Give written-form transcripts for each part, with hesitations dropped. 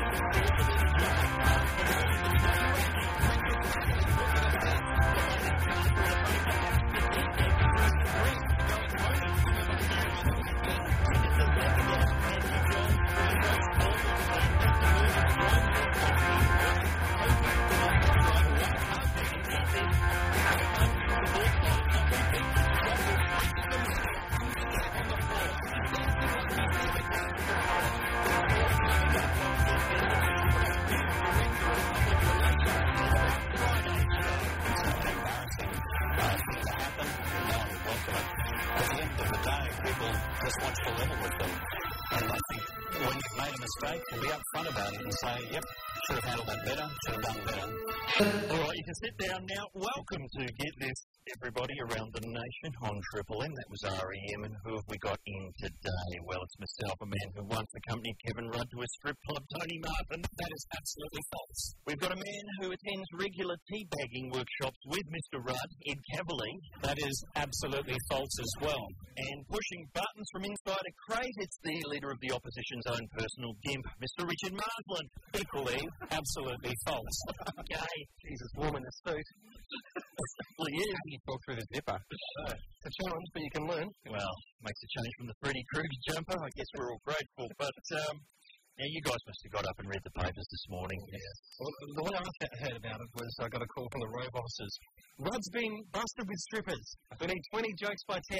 And be upfront about it and say, yep, should have handled that better, should have done better. All right, you can sit down now. Welcome to Get This, everybody around the nation on Triple M. That was REM, and who have we got in today? Well, it's myself, a man who once accompanied Kevin Rudd to a strip club, Tony Martin. That is absolutely false. We've got a man who attends regular teabagging workshops with Mr. Rudd, Ed Cavalier. That is absolutely false as well. And pushing buttons from inside a crate, it's the leader of the opposition's own personal gimp, Mr. Richard Marsland. Equally, absolutely false. Okay. Jesus, warm in the suit. Well, yeah. How do you talk through the zipper? It's a challenge, but you can learn. Well, makes a change from the Freddy Krueger jumper. I guess we're all grateful. But now you guys must have got up and read the papers this morning. Yes. Well, the way I heard about it was I got a call from the row bosses. Rudd's been busted with strippers. We need 20 jokes by 10.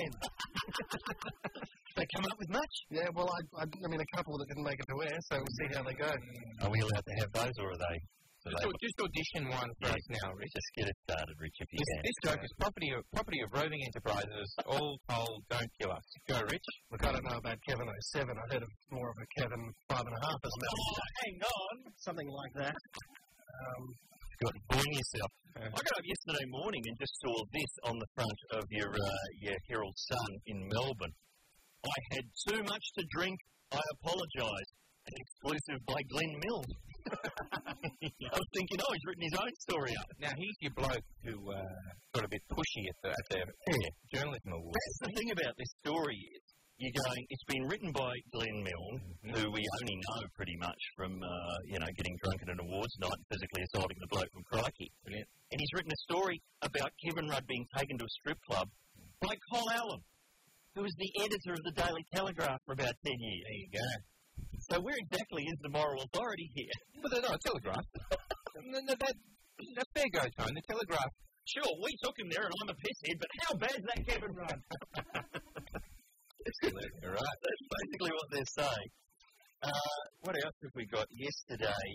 They come up with much? Yeah, well, I mean, a couple that didn't make it to air, so we'll see how they go. Are we allowed to have those, or are they? Just audition one for us now, Rich. Just get it started, Rich, if you can. This joke is property of roving enterprises. All told, don't kill us. Go, Rich. Look, I don't know about Kevin 07. I heard of more of a Kevin 5.5 as well. Oh, hang on. Something like that. Got to blame yourself. I got up yesterday morning and just saw this on the front of your Herald Sun in Melbourne. I had too much to drink. I apologise. An exclusive by Glenn Mills. I was thinking, he's written his own story up. Now, he's your bloke who got a bit pushy at the journalism awards. That's the thing about this story is, it's been written by Glenn Mills, who we only know pretty much from, getting drunk at an awards night and physically assaulting the bloke from Crikey. Brilliant. And he's written a story about Kevin Rudd being taken to a strip club by Col Allen, who was the editor of the Daily Telegraph for about 10 years. There you go. So where exactly is the moral authority here? But they're not a Telegraph. That's fair go, Tone. The Telegraph. Sure, we took him there and I'm a pisshead, but how bad's that Kevin Rudd? Absolutely right. That's basically what they're saying. What else have we got yesterday?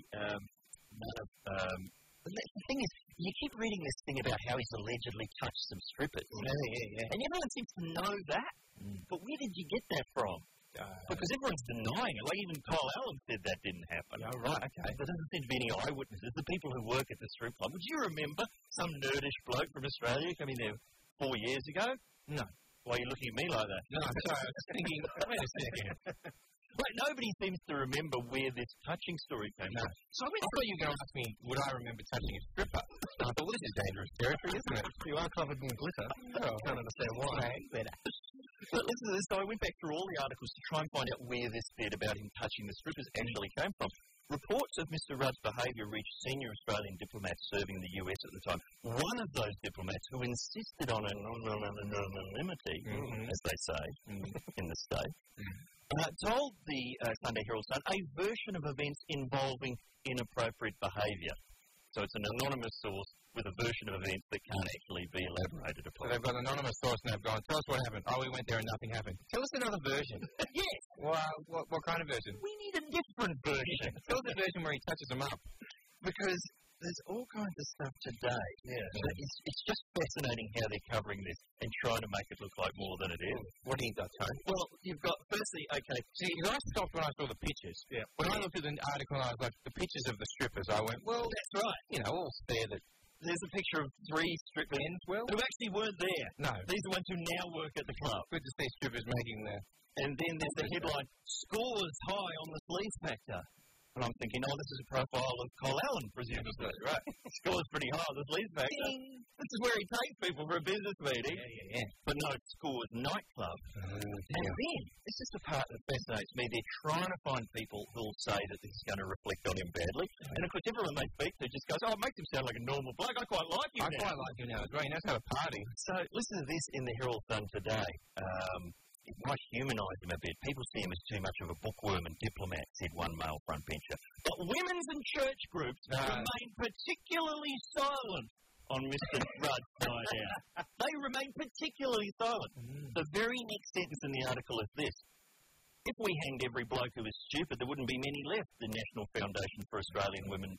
The thing is, you keep reading this thing about how he's allegedly touched some strippers. Yeah. And everyone seems to know that. But where did you get that from? Because everyone's denying it. Like even Kyle Allen said that didn't happen. Oh, right, okay. There doesn't seem to be any eyewitnesses. The people who work at the strip club. Would you remember some nerdish bloke from Australia coming there 4 years ago? No. Why are you looking at me like that? No, sorry, I was thinking, wait a second. Right, nobody seems to remember where this touching story came from. So I thought you were going to ask me, would I remember touching a stripper? I thought, well, this is dangerous territory, isn't it? You are covered in glitter. I don't understand why. Better. But listen to this. So I went back through all the articles to try and find out where this bit about him touching the strippers actually came from. Reports of Mr. Rudd's behaviour reached senior Australian diplomats serving in the US at the time. One of those diplomats who insisted on anonymity, as they say in the state, told the Sunday Herald Sun a version of events involving inappropriate behaviour. So it's an anonymous source with a version of events that can't actually be elaborated upon. So they've got an anonymous source and they've gone, tell us what happened. Oh, we went there and nothing happened. Tell us another version. Yes. Well, what kind of version? We need a different version. Tell us a version where he touches them up. Because there's all kinds of stuff today. Yeah. It's just fascinating how they're covering this and trying to make it look like more than it is. What do you got, Tony? Well, you've got, firstly, okay. See, I stopped when I saw the pictures. Yeah. When I looked at the article and I was like, the pictures of the strippers, I went, well, that's right. All fair that. There's a picture of 3 strip men's who actually weren't there. No. These are ones who now work at the club. Good to see strippers making the... And then there's the headline, scores high on the sleaze factor. and I'm thinking, oh, this is a profile of Cole Allen, presumably, right? Scores pretty high on this lead factor. This is where he takes people for a business meeting. Yeah. But no, it scores nightclub. And then, this is the part that fascinates me. They're trying to find people who'll say that this is going to reflect on him badly. And of course, everyone they speak to just goes, oh, it makes him sound like a normal bloke. I quite like him now. I quite like him now. It's great. He knows how to party. So, listen to this in the Herald Sun today. It might humanise him a bit. People see him as too much of a bookworm and diplomat, said one male frontbencher. But women's and church groups remain particularly silent on Mr. Rudd's night out. They remain particularly silent. The very next sentence in the article is this. If we hanged every bloke who was stupid, there wouldn't be many left, the National Foundation for Australian Women,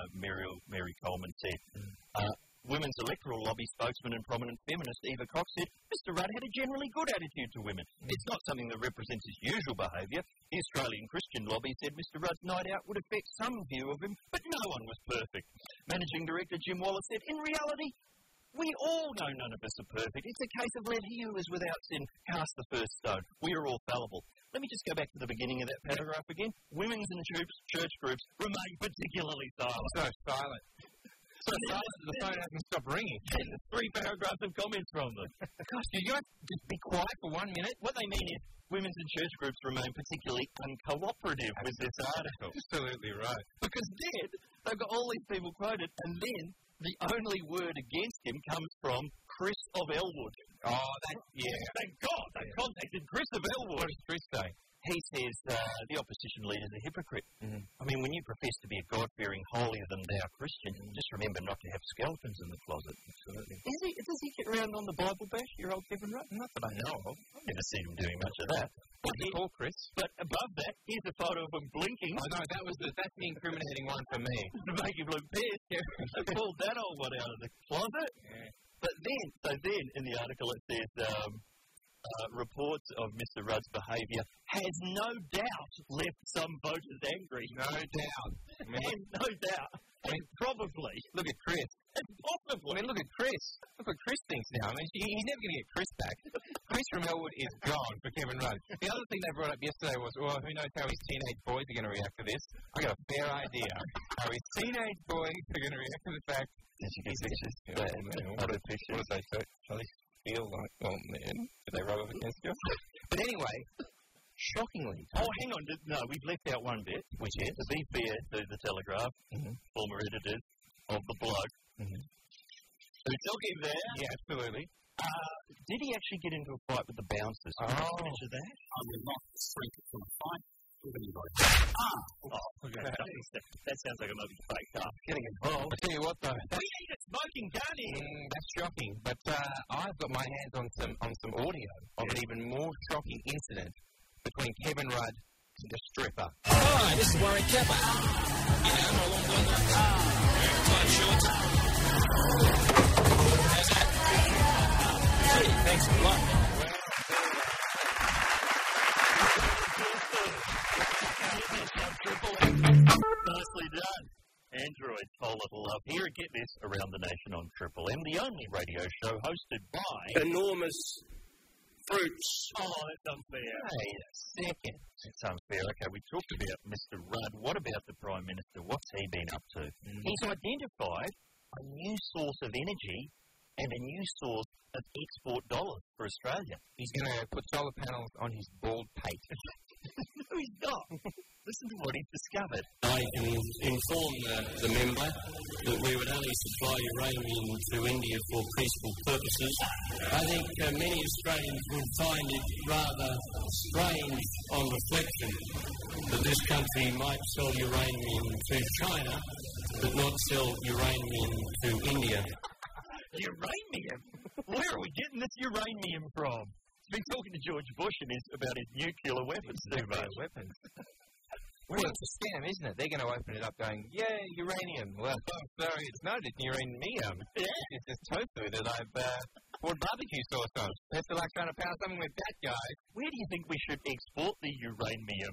Mary Coleman said. Women's electoral lobby spokesman and prominent feminist Eva Cox said, Mr. Rudd had a generally good attitude to women. It's not something that represents his usual behaviour. The Australian Christian lobby said Mr. Rudd's night out would affect some view of him, but no one was perfect. Managing Director Jim Wallace said, in reality, we all know none of us are perfect. It's a case of let he who is without sin cast the first stone. We are all fallible. Let me just go back to the beginning of that paragraph again. Women's and church groups remain particularly silent. So silent. So silent that the phone hasn't stopped ringing. And 3 paragraphs of comments from them. Gosh, did you guys just be quiet for 1 minute? What they mean is women's and church groups remain particularly uncooperative with this article. Absolutely right. Because then they've got all these people quoted, and then the only word against him comes from Chris of Elwood. Oh, yeah. Thank God they contacted Chris of Elwood. What does Chris say? He says the opposition leader's a hypocrite. I mean, when you profess to be a God-fearing, holier-than-thou Christian, just remember not to have skeletons in the closet. Absolutely. Does he get around on the Bible bash, your old Kevin Rudd? Not that I know of. I've never seen him doing much of that. Chris. But above that, here's a photo of him blinking. Oh, no, that's the incriminating one for me. To make him look pissed. They pulled that old one out of the closet. Yeah. But then in the article it says, reports of Mr. Rudd's behaviour has no doubt left some voters angry. No doubt. And no doubt. I mean, probably. Look at Chris. Possibly. I mean, look at Chris. Look what Chris thinks now. I mean, he's never going to get Chris back. Chris from Elwood is gone for Kevin Rudd. The other thing they brought up yesterday was, well, who knows how his teenage boys are going to react to this. I got a fair idea how his teenage boys are going to react to the fact. Did you get pictures? What do they say? Feel like, oh man, did they rub up against you? But anyway, shockingly. Oh, hang on. No, we've left out one bit, which is, to be fair to the Telegraph, former editors of the blog, who took him there. Yeah, absolutely. Did he actually get into a fight with the bouncers? Oh. Footage of that? I will not speak from a fight with anybody. That sounds like a movie fake car. Getting involved. I tell you what, though. We need a smoking gun here. That's shocking. But I've got my hands on some audio of an even more shocking incident between Kevin Rudd and the stripper. Hi, this is Warren Kepper. I'm a long Hey, thanks a lot. Nicely done. Androids, whole little love. Here at Get This Around the Nation on Triple M, the only radio show hosted by enormous fruits. Oh, that's unfair. Hey, a second. That's unfair. Okay, we talked about Mr. Rudd. What about the Prime Minister? What's he been up to? He's identified a new source of energy and a new source of export dollars for Australia. He's going to put solar panels on his bald pate. No, he's not. Listen to what he's discovered. I can inform the member that we would only supply uranium to India for peaceful purposes. I think many Australians would find it rather strange on reflection that this country might sell uranium to China but not sell uranium to India. Uranium? Where are we getting this uranium from? He's been talking to George Bush about his nuclear weapons too much. Weapons. Well, it's a scam, isn't it? They're going to open it up going, yeah, uranium. Well, I'm sorry, it's not. It's uranium. Yeah. It's just tofu that I've poured barbecue sauce on. That's like trying to pound something with that guy. Where do you think we should export the uranium?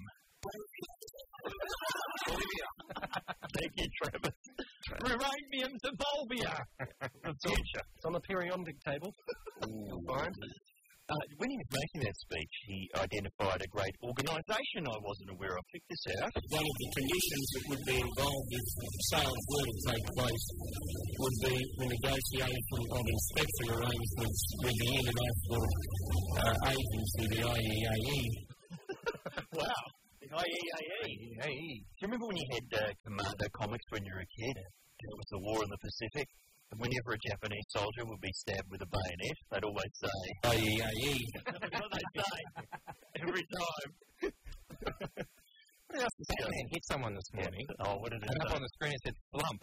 Bolivia. Thank you, Travis. Uranium to Bolivia. The future. It's on the periodic table. Fine. When he was making that speech, he identified a great organisation I wasn't aware of. Check this out. One of the conditions that would be involved if the sales were to take place would be the negotiation of inspection arrangements with the international agency, the IEAE. Wow. The IEAE. Do you remember when you had Commando comics when you were a kid? It was the war in the Pacific. And whenever a Japanese soldier would be stabbed with a bayonet, they'd always say, IEAE. That's what they'd say. Every time. What else did Batman hit someone this morning? Oh, what did it And say? up on the screen it said slump.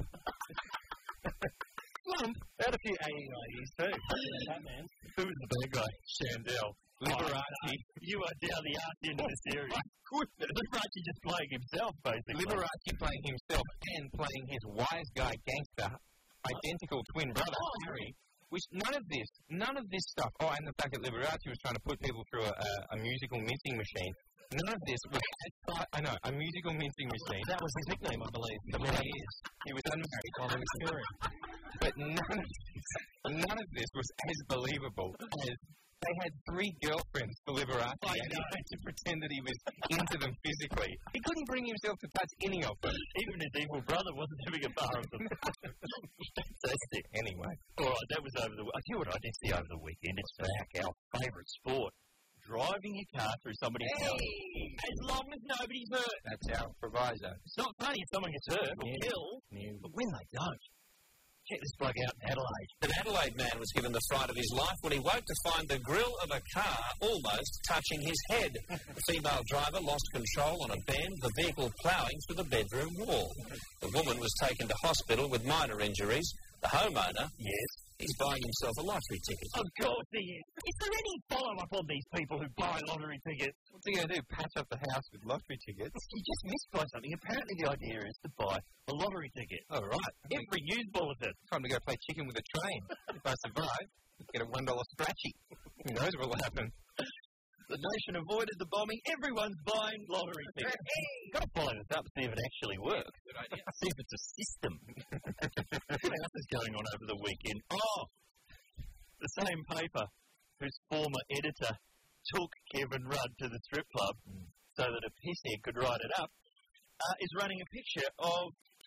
Slump. They had a few AEIs too. Batman. Who was the bad guy? Shandell. Liberace. You are down the arse end of the series. Liberace just playing himself, basically. Liberace playing himself and playing his wise guy gangster, identical twin brother, Harry. Which none of this stuff. Oh, and the fact that Liberace was trying to put people through a musical mincing machine. None of this was a musical mincing machine. That was his nickname, I believe. For many years. He was unmarried while he was touring. But none of this was as believable as they had 3 girlfriends for Liberace, and he had to pretend that he was into them physically. He couldn't bring himself to touch any of them. Even his evil brother wasn't having a bar of them. Fantastic. Anyway. All right, that was over the weekend. I tell you what I did see over the weekend. It's back, our favourite sport. Driving your car through somebody's house. As long as nobody's hurt. That's our proviso. It's not funny if someone gets hurt or killed, but when they don't. Check this bloke out in Adelaide. An Adelaide man was given the fright of his life when he woke to find the grille of a car almost touching his head. The female driver lost control on a bend, the vehicle ploughing through the bedroom wall. The woman was taken to hospital with minor injuries. The homeowner, Yes. he's buying himself a lottery ticket. Of course he is. Is there any follow-up on these people who buy lottery tickets? What's he going to do? Patch up the house with lottery tickets? You just missed by something. Apparently the idea is to buy a lottery ticket. Oh, right. Every news bulletin. Time to go play chicken with a train. If I survive, get a $1 scratchy. Who knows what will happen? The nation avoided the bombing. Everyone's buying lottery tickets. You've got to follow this up and see if it actually works. Good idea. See if it's a system. What else is going on over the weekend? Oh, the same paper whose former editor took Kevin Rudd to the strip club so that a pisshead could write it up, is running a picture of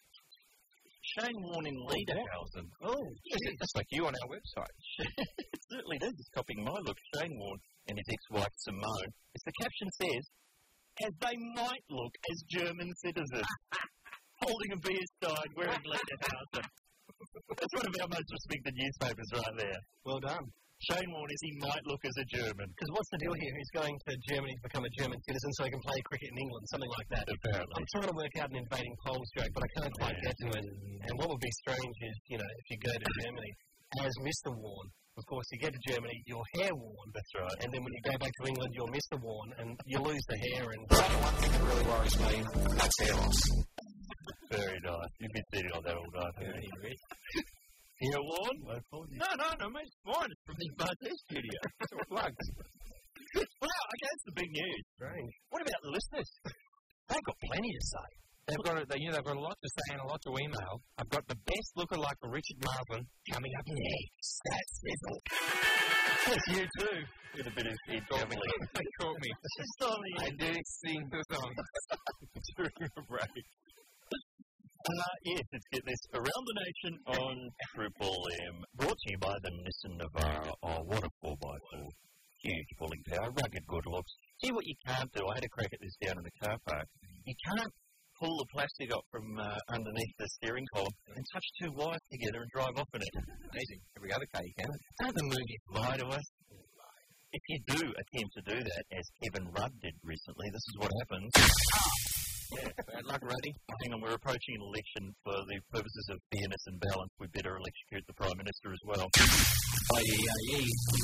Shane Warne in Lederhausen. Oh, Just like you on our website. it certainly does. It's copying my look. Shane Warne and his ex-wife Simone. As the caption says, as they might look as German citizens, holding a beer stein, wearing Lederhausen. That's one of our most respected newspapers right there. Well done. Shane Warne as he might look as a German. Because what's the deal here? He's going to Germany to become a German citizen so he can play cricket in England, something like that. Apparently. I'm trying to work out an invading Poles joke, but I can't quite get to it. And what would be strange is, if you go to Germany as Mr. Warne, of course, you get to Germany, your hair worn. That's right. And then when you go back to England, you're Mr. Warne, and you lose the hair. And One thing that really worries me, that's hair loss. Very nice. You've been sitting on that all night, haven't you? Hair Warne? No, mate, it's fine. It's from the Bartez studio. Plugs. Wow, okay, that's the big news. strange. What about the listeners? They've got plenty to say. They've got a lot to say and a lot to email. I've got the best lookalike for Richard Marvin coming up next. That's Sizzle. That's you too. With a bit of head juggling. They caught me. I do sing the song during the break. Yes, let's get this around the nation on Triple M. Brought to you by the Nissan Navara. Oh, what a 4x4. Huge pulling power, rugged good looks. See what you can't do. I had a crack at this down in the car park. You can't pull the plastic up from underneath the steering column and touch 2 wires together and drive off in it. Amazing. Every other car you can. Don't the movies lie to us? If you do attempt to do that, as Kevin Rudd did recently, this is what happens. Yeah, bad luck, Ruddy. Hang on, we're approaching an election. For the purposes of fairness and balance, we better electrocute the Prime Minister as well. IEAE.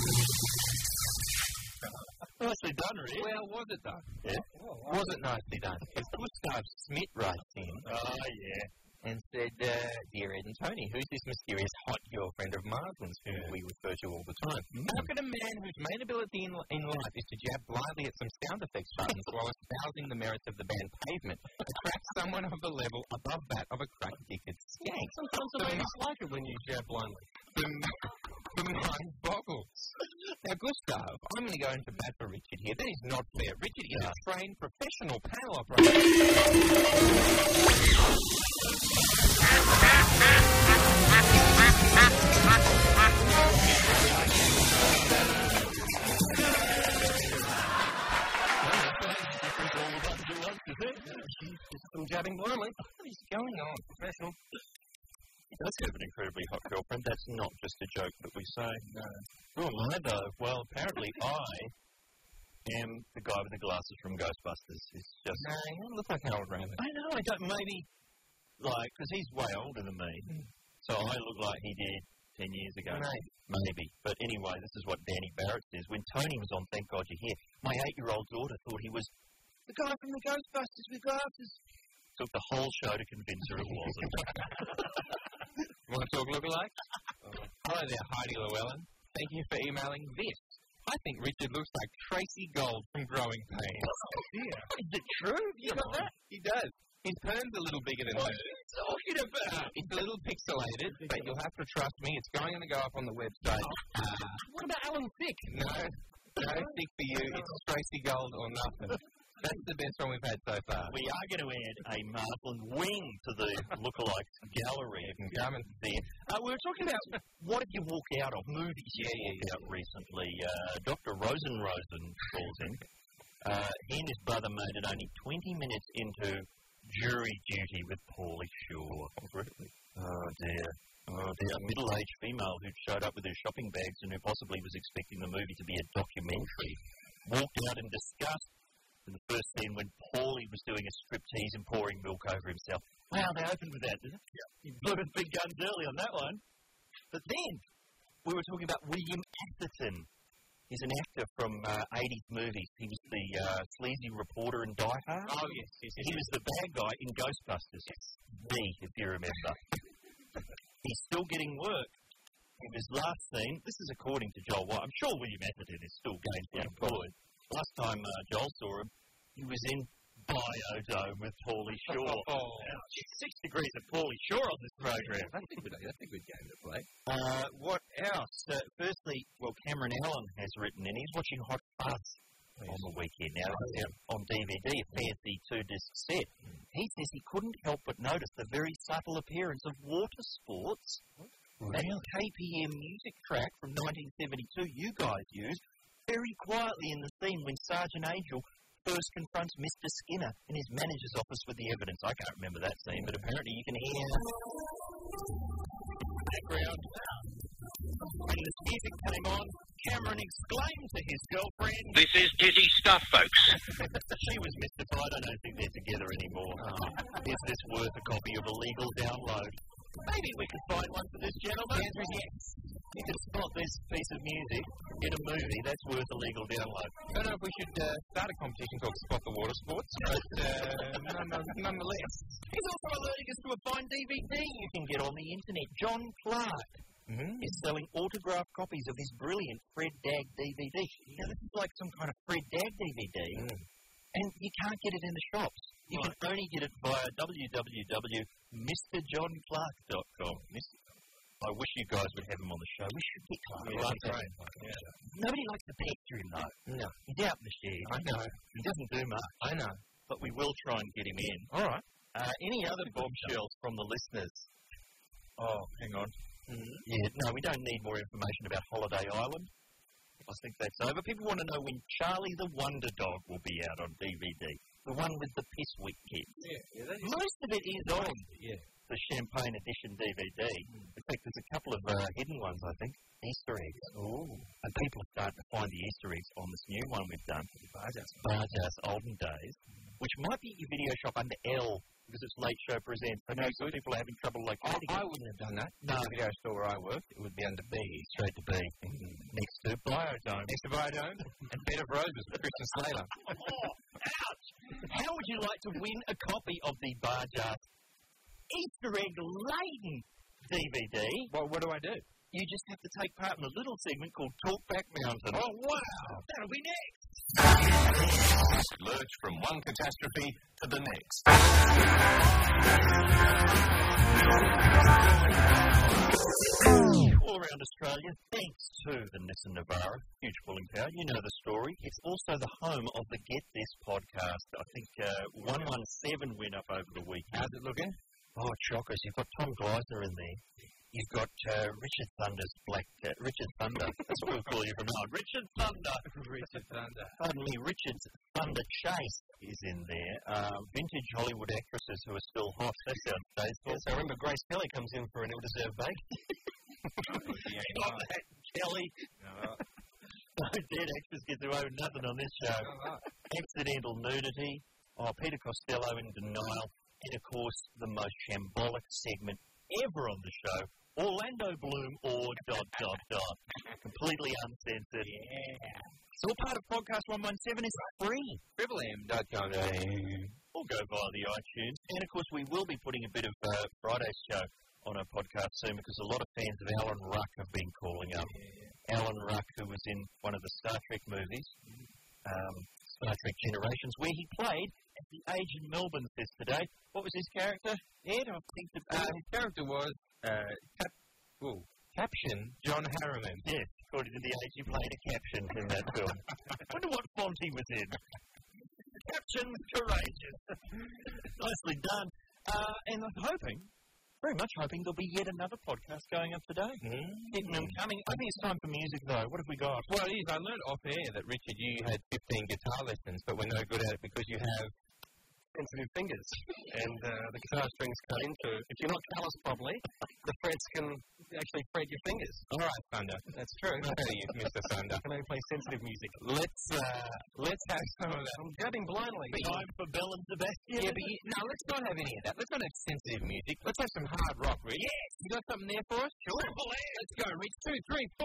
Nicely done, really. Well, was it though? Yeah. Was it nicely done? Because Gustav Smith writes in Oh, yeah. and said, Dear Ed and Tony, who's this mysterious hot girlfriend of Marsden's whom we refer to all the time? How can a man whose main ability in life is to jab blindly at some sound effects buttons while espousing the merits of the band Pavement attract someone of the level above that of a crack-addicted skank? Sometimes I just like it when you jab blindly. The mind boggles. Now, Gustav, I'm going to go into bat for Richard here. That is not fair. Richard is a trained professional panel operator. Some jabbing blindly. What is going on? Professional. He does have an incredibly hot girlfriend. That's not just a joke that we say. No. Who am I, though? Well, apparently I am the guy with the glasses from Ghostbusters. It's just... No, you don't look like Harold Ramis. I know, I don't... Maybe, like, because he's way older than me. So I look like he did 10 years ago. Maybe. But anyway, this is what Danny Barrett says. When Tony was on Thank God You're Here, my 8-year-old daughter thought he was the guy from the Ghostbusters with glasses. Took the whole show to convince her it wasn't. Want to talk lookalike? Hello there, Heidi Llewellyn. Thank you for emailing this. I think Richard looks like Tracy Gold from Growing Pains. Oh, dear. Is it true? You got that? He does. His pern's a little bigger than hers. What are you talking about? It's a little pixelated, but you'll have to trust me. It's going to go up on the website. What about Alan Thicke? No, Thicke for you. It's Tracy Gold or nothing. That's the best one we've had so far. We are going to add a Marlon wing to the lookalike gallery. You can come and see it. We were talking about what have you walked out of, movies you walked out recently. Dr. Rosen calls in. He and his brother made it only 20 minutes into jury duty with Pauly Shore. Oh, really? Oh, dear. Oh, dear. A middle-aged female who showed up with her shopping bags and who possibly was expecting the movie to be a documentary walked out in disgust in the first scene when Paulie was doing a striptease and pouring milk over himself. Wow, they opened with that, didn't it? Yeah. You blew the big guns early on that one. But then, we were talking about William Atherton. He's an actor from 80s movies. He was the sleazy reporter in Die Hard. Oh, yes. He was the bad guy in Ghostbusters. B, if you remember. He's still getting work. In his last scene, this is according to Joel White. I'm sure William Atherton is still gainfully employed. Last time Joel saw him, he was in Biodome with Pauly Shore. 6 degrees of Pauly Shore on this program. That's a good game to play. What else? Firstly, Cameron Allen has written in. He's watching Hot Fuzz on the weekend. Now, it's out on DVD, a fancy 2-disc set. He says he couldn't help but notice the very subtle appearance of water sports. That KPM music track from 1972 you guys used very quietly in the scene when Sergeant Angel first confronts Mr. Skinner in his manager's office with the evidence. I can't remember that scene, but apparently you can hear background. When this music came on, Cameron exclaimed to his girlfriend, This is dizzy stuff, folks. She was mystified. I don't think they're together anymore. Is this worth a copy of a legal download? Maybe we could find one for this gentleman. The answer is yes. You can spot this piece of music in a movie. That's worth a legal download. I don't know if we should start a competition called Spot the Water Sports, but nonetheless. He's also alerting us to a fine DVD you can get on the internet. John Clark is selling autographed copies of his brilliant Fred Dagg DVD. Now, this is like some kind of Fred Dagg DVD, and you can't get it in the shops. You can only get it via www.mrjohnclark.com. I wish you guys would have him on the show. We should get Clark. Nobody likes to pester him, though. No. He's out in the shed. I know. He doesn't do much. I know. But we will try and get him in. All right. Any other bombshells from the listeners? Oh, hang on. Yeah, no, we don't need more information about Holiday Island. I think that's over. People want to know when Charlie the Wonder Dog will be out on DVD. The one with the Pisswick kids. Yeah, that is. Most of it is on the Champagne Edition DVD. In fact, there's a couple of hidden ones, I think. Easter eggs. Oh. And people are starting to find the Easter eggs on this new one we've done. Barjas Olden Days. Which might be at your video shop under L, because it's Late Show Presents. I know some people are having trouble locating it. I wouldn't have done that. No. The video store where I worked, it would be under B. Straight to B. Next to Biodome. Next to Biodome and Bed of Roses with Christian Slater. Ouch! How would you like to win a copy of the Barjas Easter egg-laden DVD? Well, what do I do? You just have to take part in a little segment called Talkback Mountain. Oh, wow! That'll be next! Lurch from one catastrophe to the next. All around Australia, thanks to the Nissan Navara, huge pulling power. You know the story. It's also the home of the Get This podcast. I think 117 went up over the weekend. How's it looking? Oh, chockers. You've got Tom Gleisner in there. You've got Richard Thunder's Richard Thunder. That's what we'll call you from now on. Richard Thunder. Richard Thunder. Pardon me, Richard Thunder Chase is in there. Vintage Hollywood actresses who are still hot. That sounds tasteful. Yes, I remember Grace Kelly comes in for an ill-deserved break. Not that, Kelly. No dead actress gets away with nothing on this show. Accidental nudity. Oh, Peter Costello in denial. And, of course, the most shambolic segment ever on the show, Orlando Bloom or ... Completely uncensored. Yeah. It's all part of Podcast 117. It's free. triplem.com.au. Or go via the iTunes. And, of course, we will be putting a bit of Friday's show on our podcast soon because a lot of fans of Alan Ruck have been calling up. Yeah. Alan Ruck, who was in one of the Star Trek movies, Star Trek Generations, where he played at the Age in Melbourne Fest today. What was his character? Ed, I think his character was Caption John Harriman. Yes, according to the Age, he played a caption in that film. I wonder what font he was in. Caption's courageous. Nicely done. And I'm very much hoping there'll be yet another podcast going up today. Keeping them coming. I think it's time for music, though. What have we got? Well, it is. I learned off air that, Richard, you had 15 guitar lessons, but we're no good at it because you have sensitive fingers, and the guitar strings cut into. If you're not callous properly, the frets can actually fret your fingers. All right, Thunder. That's true. I'll tell you, Mr. Thunder. I can only play sensitive music. Let's have some of that. I'm jabbing blindly. Time for Bell and Sebastian. Yeah, but no, let's not have any of that. Let's not have sensitive music. Let's have some hard rock, Rich. Yes. You got something there for us? Sure. Let's go, Rich. 2, 3, 4.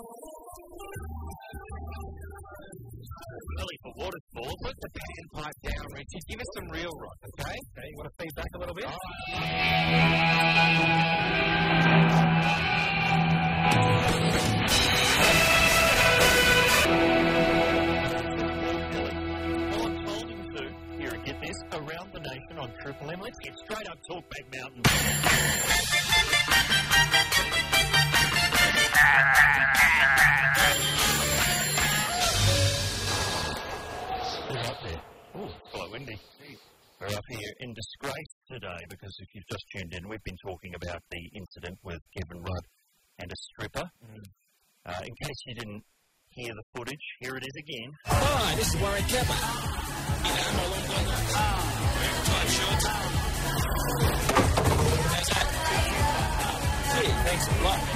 Really for waterfalls. Put the panpipe down, Richard. Give us some real rock, okay? Okay, you want to feed back a little bit? Well, I'm told him to. Here, get this. Around the nation on Triple M. Let's get straight up Talkback Mountain. Windy. We're up here in disgrace today because if you've just tuned in, we've been talking about the incident with Kevin Rudd and a stripper. In case you didn't hear the footage, here it is again. Hi, this is Warren Kepper. Tight shorts. How's that? Gee, thanks a lot.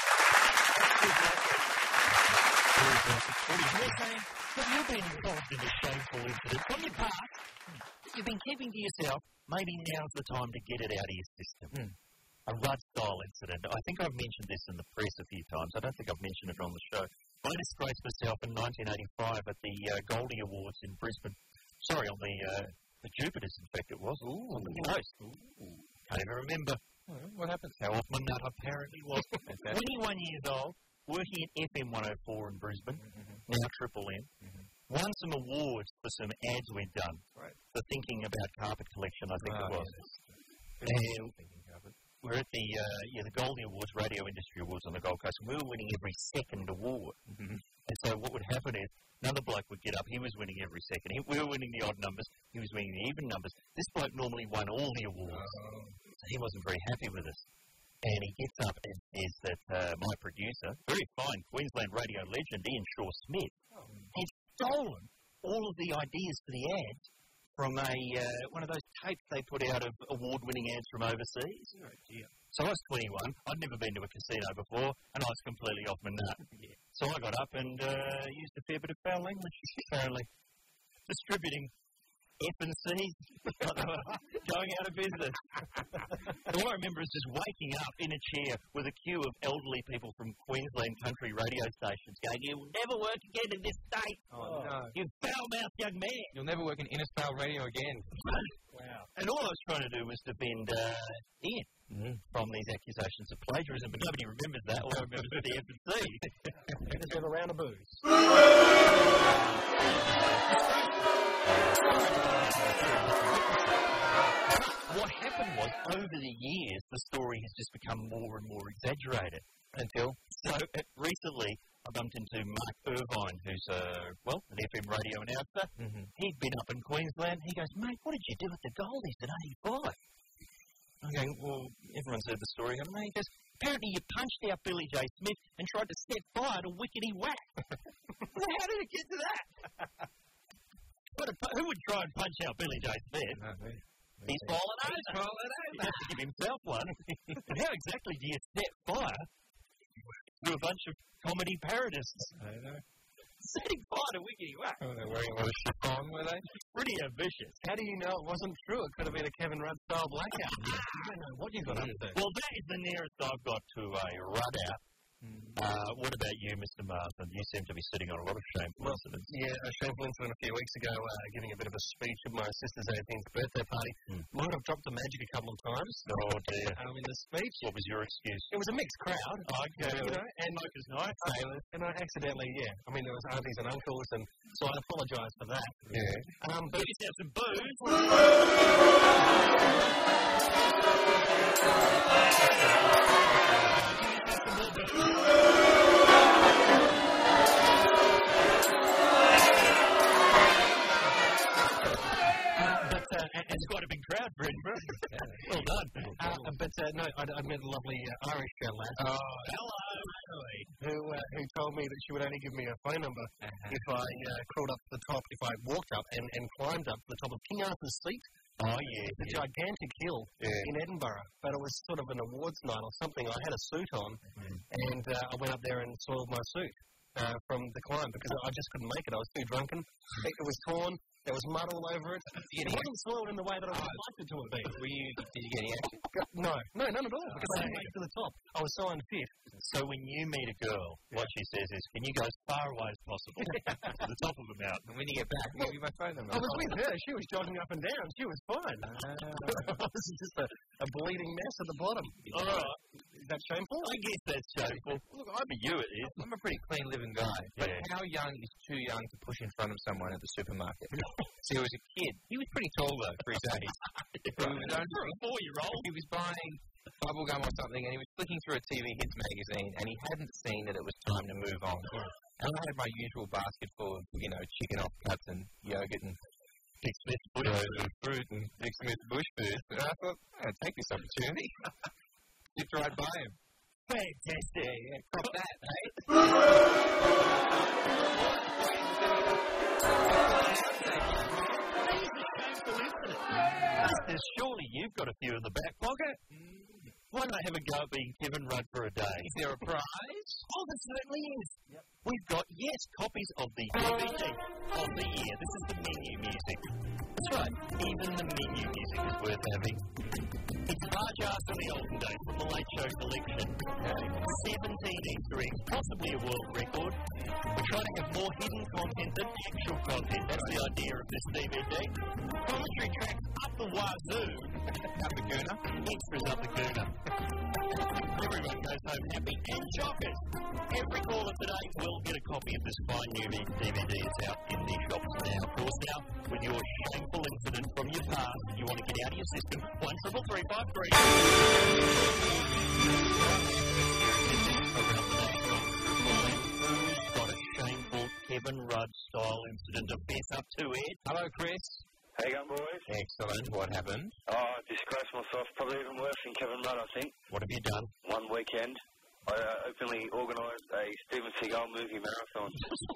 Have you been involved in a shameful incident from your past? You've been keeping to yourself. Maybe now's the time to get it out of your system. A Rudd-style incident. I think I've mentioned this in the press a few times. I don't think I've mentioned it on the show. I disgraced myself in 1985 at the Goldie Awards in Brisbane. Sorry, on the Jupiters, in fact, it was. On the coast. Can't even remember. What happened? How off my nut apparently was. 21 years old, working at FM 104 in Brisbane, now Triple M. Won some awards for some ads we'd done for thinking about carpet collection, I think it was. And we're at the Goldie Awards, Radio Industry Awards on the Gold Coast, and we were winning every second award. And so what would happen is another bloke would get up, he was winning every second. We were winning the odd numbers, he was winning the even numbers. This bloke normally won all the awards, so he wasn't very happy with us. And he gets up and says that my producer, very fine Queensland radio legend, Ian Shaw Smith, had stolen all of the ideas for the ads from one of those tapes they put out of award-winning ads from overseas. So I was 21. I'd never been to a casino before, and I was completely off my nut. So I got up and used a fair bit of foul language, apparently. Distributing F&C's, going out of business. All I remember is just waking up in a chair with a queue of elderly people from Queensland country radio stations going, "You'll never work again in this state. Oh, no. You foul-mouthed young man." You'll never work in interstate radio again. Wow. And all I was trying to do was defend Ian from these accusations of plagiarism, but nobody remembers that. All I remember is the F&C. There's been a round of booze. What happened was, over the years, the story has just become more and more exaggerated. Recently, I bumped into Mark Irvine, who's an FM radio announcer. He'd been up in Queensland. He goes, mate, what did you do at the Goldies at 85? I'm going, well, everyone's heard the story, haven't they? He goes, apparently you punched out Billy J. Smith and tried to set fire to Wickety Whack. How did it get to that? Who would try and punch out Billy J. Smith? He's fallen over. He has to give himself one. But how exactly do you set fire to a bunch of comedy parodists? I don't know. Setting fire to Wickety Whack. Oh, they're wearing a little chiffon, were they? Pretty ambitious. How do you know it wasn't true? It could have been a Kevin Rudd-style blackout. You don't know what you've got up to. Well, that is the nearest I've got to a Rudd-out. What about you, Mr. Marsden? You seem to be sitting on a lot of shameful incidents. Yeah, a shameful incident a few weeks ago, giving a bit of a speech at my sister's 18th birthday party. Might have dropped the magic a couple of times. Oh, dear. In the speech. What was your excuse? It was a mixed crowd. Okay. You know, and Smokers' night. sailors. And I accidentally, there was aunties and uncles, and so I apologise for that. Yeah. But you just have some booze. It's quite a big crowd for Edinburgh. Well done. I met a lovely Irish lad. Oh, hello. Who told me that she would only give me a phone number if I crawled up to the top, if I walked up and climbed up to the top of King Arthur's Seat. Oh, yeah. It's a gigantic hill in Edinburgh, but it was sort of an awards night or something. I had a suit on, and I went up there and soiled my suit from the climb because I just couldn't make it. I was too drunken. It was torn. There was mud all over it. It wasn't soiled in the way that I would have liked it to have been. Did you get any action? No, none at all, because I didn't make it to the top. I was so unfit. So when you meet a girl, what she says is, can you go as far away as possible to the top of a mountain? And when you get back, give me my phone number. I was with her. She was jogging up and down. She was fine. I was just a bleeding mess at the bottom. All right. Is that shameful? I guess that's shameful. Look, I bet you it is. I'm a pretty clean living guy. But Yeah. how young is too young to push in front of someone at the supermarket? See, he was a kid. He was pretty tall, though, for his age. For a 4-year-old. He was buying bubblegum or something, and he was flicking through a TV Hits magazine, and he hadn't seen that it was time to move on. And I had my usual basket full of, chicken offcuts and yogurt and Dick Smith fruit and Dick Smith bush food. And I thought, I'd take this opportunity. Zipped right by him. Fantastic. Yeah, crop that, eh? Listeners, surely you've got a few in the back pocket. Why not have a go at being Kevin Rudd for a day? Is there a prize? Oh, there certainly is. Yep. We've got, copies of the DVD of the year. This is the menu music. That's right. Even the menu music is worth having. It's bar jars from the olden days, from the Late Show collection. 17 Easter eggs, possibly a world record. We're trying to have more hidden content than actual content. That's the idea of this DVD. Commentary tracks up the wazoo. Up the gooner. Extras up the gooner. Everyone goes home happy and shockers. Every caller today will get a copy of this fine new DVD. It's out in the shops now. Of course, now, with your shameful incident from your past, you want to get out of your system, 13353. Around the national calling, who's got a shameful Kevin Rudd-style incident to fess up to, Ed? Hello, Chris. How you going, boys? Excellent. What happened? Oh, I disgraced myself. Probably even worse than Kevin Rudd, I think. What have you done? One weekend, I openly organised a Steven Seagal movie marathon.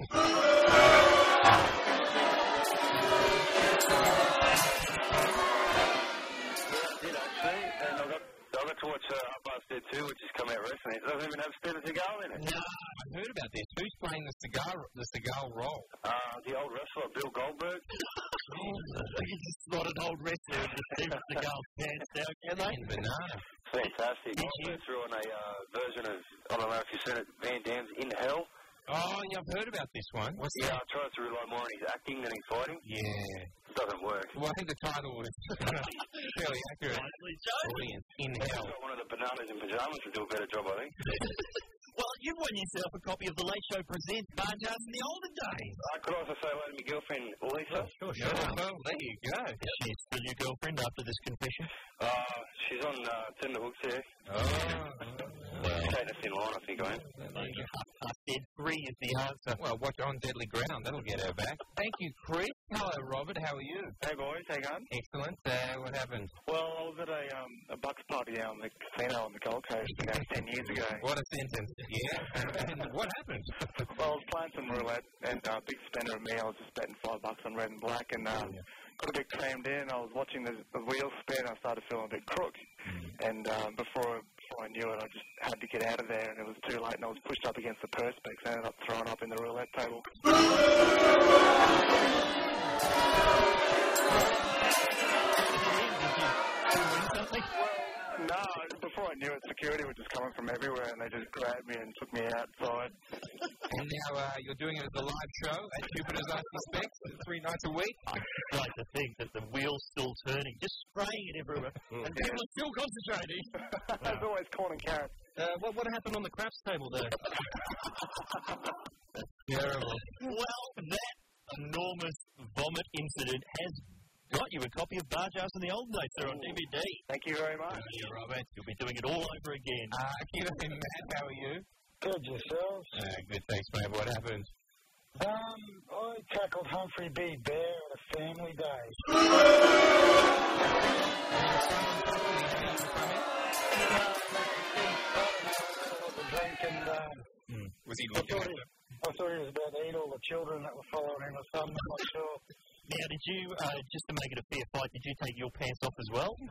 Yeah, I did actually, and I got to watch Upstairs Dead 2, which has come out recently. It doesn't even have Steven Seagal in it. No, I've heard about this. Who's playing the Seagal role? The old wrestler, Bill Goldberg. He's just not an old wrestler with the Steven Seagal pants down, can they? Banana. Fantastic. Also threw in a version of, I don't know if you've seen it, Van Damme's In Hell. Oh, yeah, I've heard about this one. What's I tried to rely more on his acting than his fighting. Yeah. It doesn't work. Well, I think the title was fairly accurate. Audience in hell. Got one of the bananas in pyjamas to do a better job, I think. Well, you've won yourself a copy of The Late Show Presents Barnyards in the Olden Days. I could also say hello to my girlfriend, Lisa. Sure. Well, there you go. Is she still your girlfriend after this confession? She's on Tinderhooks here. Oh. Taking us in line, I think I am. I said 3 is the answer. Well, watch On Deadly Ground. That'll get her back. Thank you, Chris. Hello, Robert. How are you? Hey boys, how you going? Excellent. What happened? Well, I was at a Bucks party down in the casino on the Gold Coast about 10 years ago. What a sentence. Yeah. And what happened? Well, I was playing some roulette, and big spender of me, I was just betting $5 on red and black, and got a bit crammed in. I was watching the wheels spin, and I started feeling a bit crook. And before I knew it, I just had to get out of there, and it was too late, and I was pushed up against the perspex, and ended up throwing up in the roulette table. No, before I knew it, security were just coming from everywhere, and they just grabbed me and took me outside. And now you're doing it as a live show at Jupiter's, I suspect, 3 nights a week. I just like to think that the wheel's still turning, just spraying it everywhere. And people are still concentrating. There's always corn and carrot. What happened on the craps table there? Terrible. Well, that enormous vomit incident has got you a copy of Barnyards in the Olden Days, sir, on DVD. Thank you very much. Robert. You'll be doing it all over again. Matt, how are you? Good, yourselves? Good, thanks, mate. What happened? I tackled Humphrey B. Bear at a family day. Was he looking at them? I thought he was about to eat all the children that were following him or something, I'm not sure. Now, did you, just to make it a fair fight, did you take your pants off as well?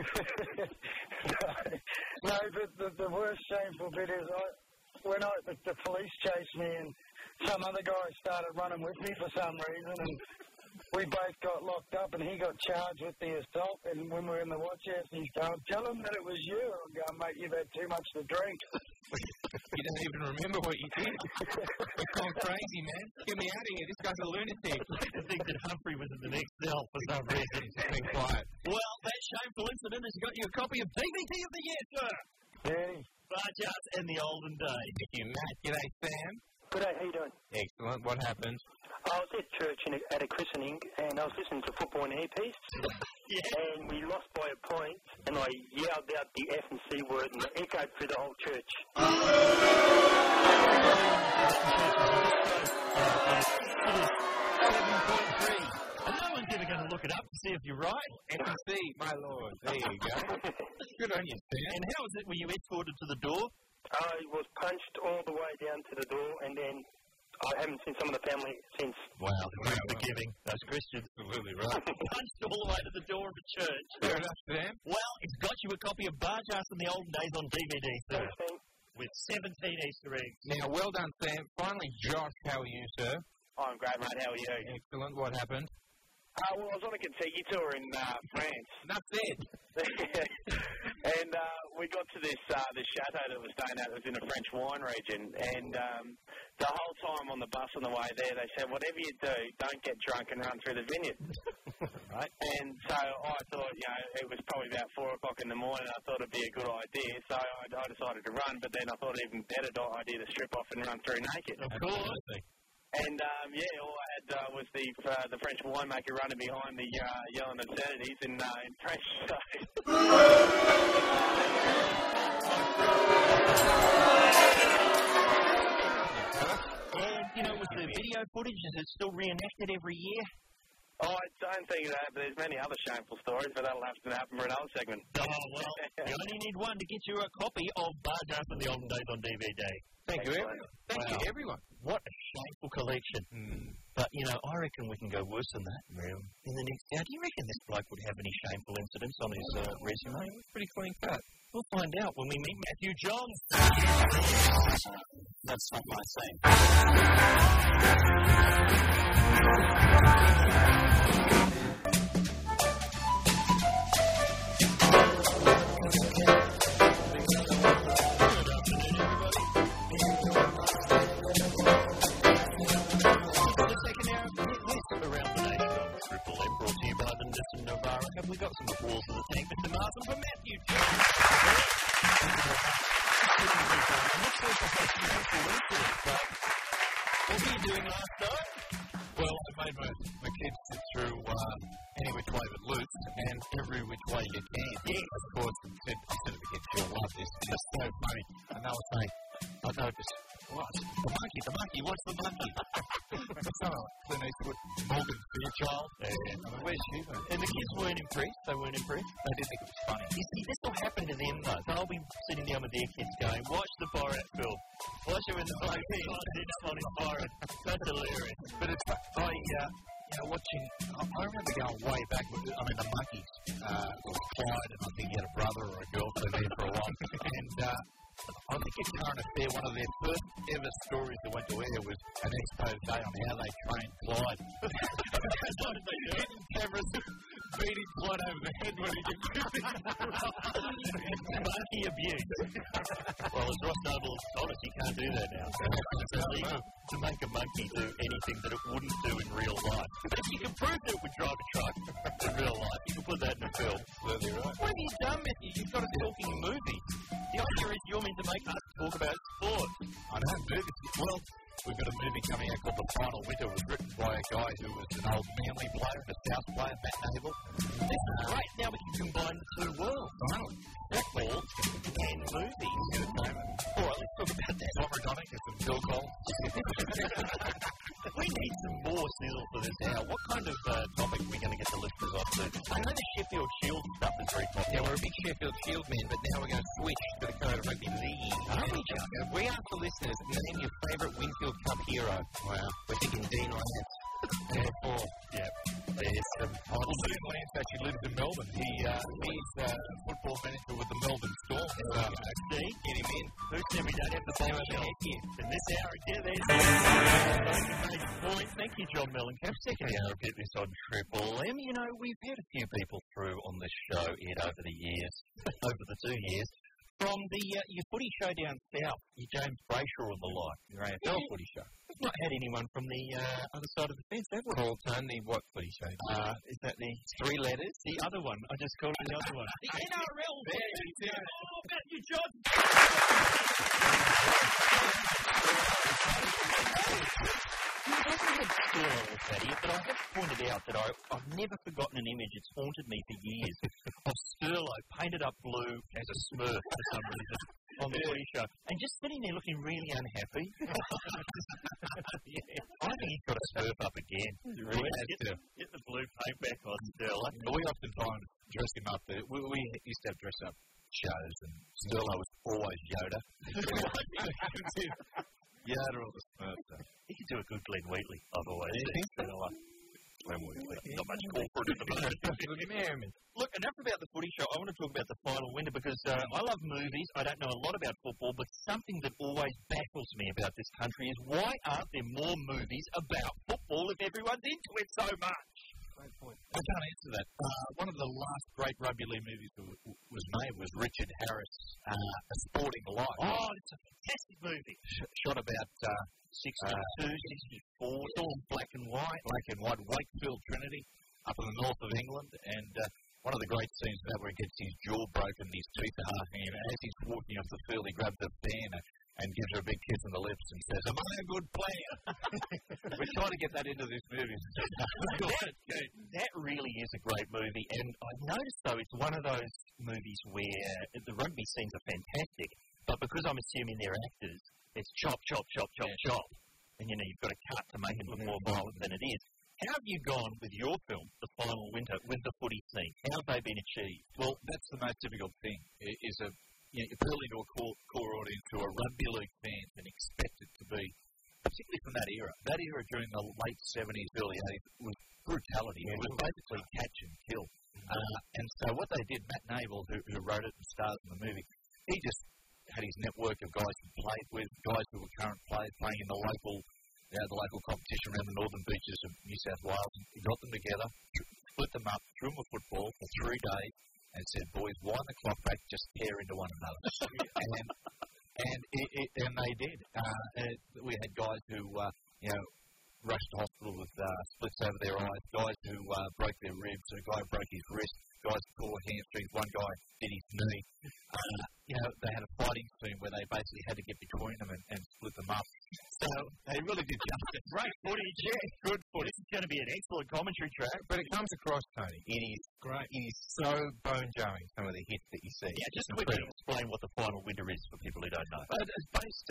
No, but the worst shameful bit is when the police chased me and some other guy started running with me for some reason, and we both got locked up, and he got charged with the assault. And when we were in the watch house, he's going, "Tell him that it was you." I'm going, "Mate, you've had too much to drink." You don't even remember what you did. You're going crazy, man. Get me out of here. This guy's a lunatic. I think that Humphrey was in the next cell for some reason. Just been quiet. Well, that shameful incident has got you a copy of DVD of the year, sir. Yeah. Barnyards in the Olden Days. Thank you, Matt. G'day, Sam. G'day, how you doing? Excellent. What happened? I was at church at a christening, and I was listening to football and earpiece, and we lost by a point, and I yelled out the F and C word, and it echoed through the whole church. 7.3. And no one's ever going to look it up to see if you're right. F and C, my lord. There you go. Good on you, Sam. And how was it? Were you escorted to the door? I was punched all the way down to the door, and then I haven't seen some of the family since. Wow, they're very forgiving. Those Christians. Absolutely right. Punched all the way to the door of the church. Fair enough, Sam. Well, it's got you a copy of Barnyards in the Olden Days on DVD, sir. With 17 Easter eggs. Now, well done, Sam. Finally, Josh, how are you, sir? I'm great, mate. How are you? Excellent. What happened? Well, I was on a Kentucky tour in France. Enough said. And we got to this chateau that was staying at. It was in a French wine region. And the whole time on the bus on the way there, they said, whatever you do, don't get drunk and run through the vineyard. Right? And so I thought, it was probably about 4 o'clock in the morning. I thought it'd be a good idea. So I decided to run. But then I thought even better idea to strip off and run through naked. Of course. And, all I had was the French winemaker running behind me, yelling obscenities in French. And, with the video footage, is it still reenacted every year? Oh, I don't think that, but there's many other shameful stories, but that'll have to happen for another segment. Oh, well, you only need one to get you a copy of Barnyards in the Olden Days on DVD. Thank you, everyone. Thank you, everyone. What a shameful collection. But, I reckon we can go worse than that. Really? In the next hour, do you reckon this bloke would have any shameful incidents on his resume? Pretty clean cut. We'll find out when we meet Matthew Johns. That's not my thing. Around the nation on Triple M, brought to you by the we got some applause for the tank, Mr. Marsden, for Matthew What were you doing last night? Well, I made my kids sit through Any Which Way But Loose and Every Which Way You Can. Yes. Of course, I said to the kids, you'll love this. It's so funny. And they were saying, I noticed, what? The monkey, what's the monkey? Some of Clint Eastwood, Morgan Fairchild. I mean, where's she? And the kids weren't impressed. They weren't impressed. They didn't think it was funny. You see, this will happen to them, though. They'll be sitting down with their kids going, watch the Borat film. Watch it when the bloke sits up on his Borat. That's hilarious. But it's watching, I remember going way back with, the Monkeys. It was Clyde, and I think he had a brother or a girlfriend there for a while. And I think at Current Affair, one of their first ever stories that went to air was an expose on how they trained Clyde. Hidden cameras beating Clyde over the head when he gets monkey abuse. Well, as Ross Noble has told us, you can't do that now. It's illegal to make a monkey do anything that it wouldn't do in real life. But you can prove that it would drive a truck in real life. You can put that in a film. Absolutely right. What have you done, Matthew? You've got a talking movie. The idea is you're meant to make us talk about sport. I know, movies. Well, we've got a movie coming out called The Final Winter. It was written by a guy who was an old Manly player, a South player, Matt Nagle. This is great. Now we can combine the two worlds. Football and movies. All right, let's talk about that. Tom Redonick and some Bill Cole. We need some more sizzle for this hour. What kind of topic are we going to get the listeners on to? I know the Sheffield Shield stuff is very popular. Yeah, we're a big Sheffield Shield man, but now we're going to switch to the Kona Rugby League. We asked the listeners, name your favourite Winfield Cup hero. Wow. We're thinking Dean Lance. Therefore, there's Dean Lance actually lives in Melbourne. He's a football manager with the Melbourne Storm. Steve, get him in. Who's we don't have the same in this hour. There's point. Thank you, John Mellencamp. Second hour of Get This on Triple M. You know, we've had a few people through on this show, Ed, over the years, over the 2 years. From your footy show down south, your James Brayshaw and the like, your AFL footy show. We've not had anyone from the other side of the fence, have we? Paul Tony, what footy show? Is that the 3 letters? The other one. I just called it the other one. The NRL. Matthew John. I haven't had Sterlo with that yet, but I have pointed out that I've never forgotten an image. It's haunted me for years of Sterlo painted up blue as a Smurf for some reason on the footy show, and just sitting there looking really unhappy. I think he's got to Smurf up again. He really has to get the blue paint back on Sterlo. We oftentimes dress him up. We used to have dress up shows, and Sterlo was always Yoda. Yoda or the Smurf. He could do a good Glenn Wheatley, I've always said. Glenn Wheatley. Not much call for it at the moment. Look, enough about the footy show. I want to talk about the final winter because I love movies. I don't know a lot about football, but something that always baffles me about this country is why aren't there more movies about football if everyone's into it so much? Great point. I can't answer that. One of the last great rugby league movies that was made was Richard Harris, A Sporting Life. Oh, it's a fantastic movie. Shot about 62, 64. It's all black and white. Black and white. Wakefield Trinity, up in the north of England. And one of the great scenes of that where he gets his jaw broken and his teeth are knocking. And as he's walking off the field, he grabs a fan and gives her a big kiss on the lips and says, "Am I a good player?" We're trying to get that into this movie. That really is a great movie. And I've noticed, though, it's one of those movies where the rugby scenes are fantastic, but because I'm assuming they're actors, it's chop, chop, chop, chop, chop. And, you've got to cut to make it look more violent than it is. How have you gone with your film, The Final Winter, with the footy scene? How have they been achieved? Well, that's the most difficult thing, is appealing to a core audience who are rugby league fans and expect it to be, particularly from that era. That era during the late 70s, early 80s was brutality. It was basically catch and kill. And so what they did, Matt Nagle, who wrote it and stars in the movie, he just had his network of guys he played with, guys who were current players playing in the local competition around the northern beaches of New South Wales. He got them together, split them up, threw them a football for 3 days, and said, "Boys, wind the clock back, just tear into one another." and they did. We had guys who, rushed to hospital with splits over their eyes, guys who broke their ribs, a guy broke his wrist, guys tore hamstrings, one guy did his knee. They had a fighting scene where they basically had to get between them and split them up. So they really did justice. Great footage, yeah. Good footage. This is going to be an excellent commentary track. But it comes across, Tony. It is great. It is so bone-jarring, some of the hits that you see. Yeah, just quickly explain what the final winner is for people who don't know. It's based,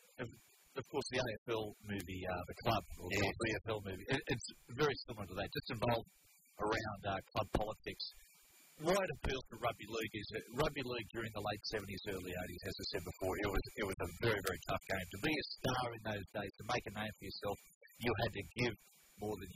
of course, the AFL movie, The Club, or the AFL movie. It's very similar to that, just involved around club politics. Why it appeals to rugby league is that rugby league during the late 70s, early 80s, as I said before, it was a very, very tough game. To be a star in those days, to make a name for yourself, you had to give more than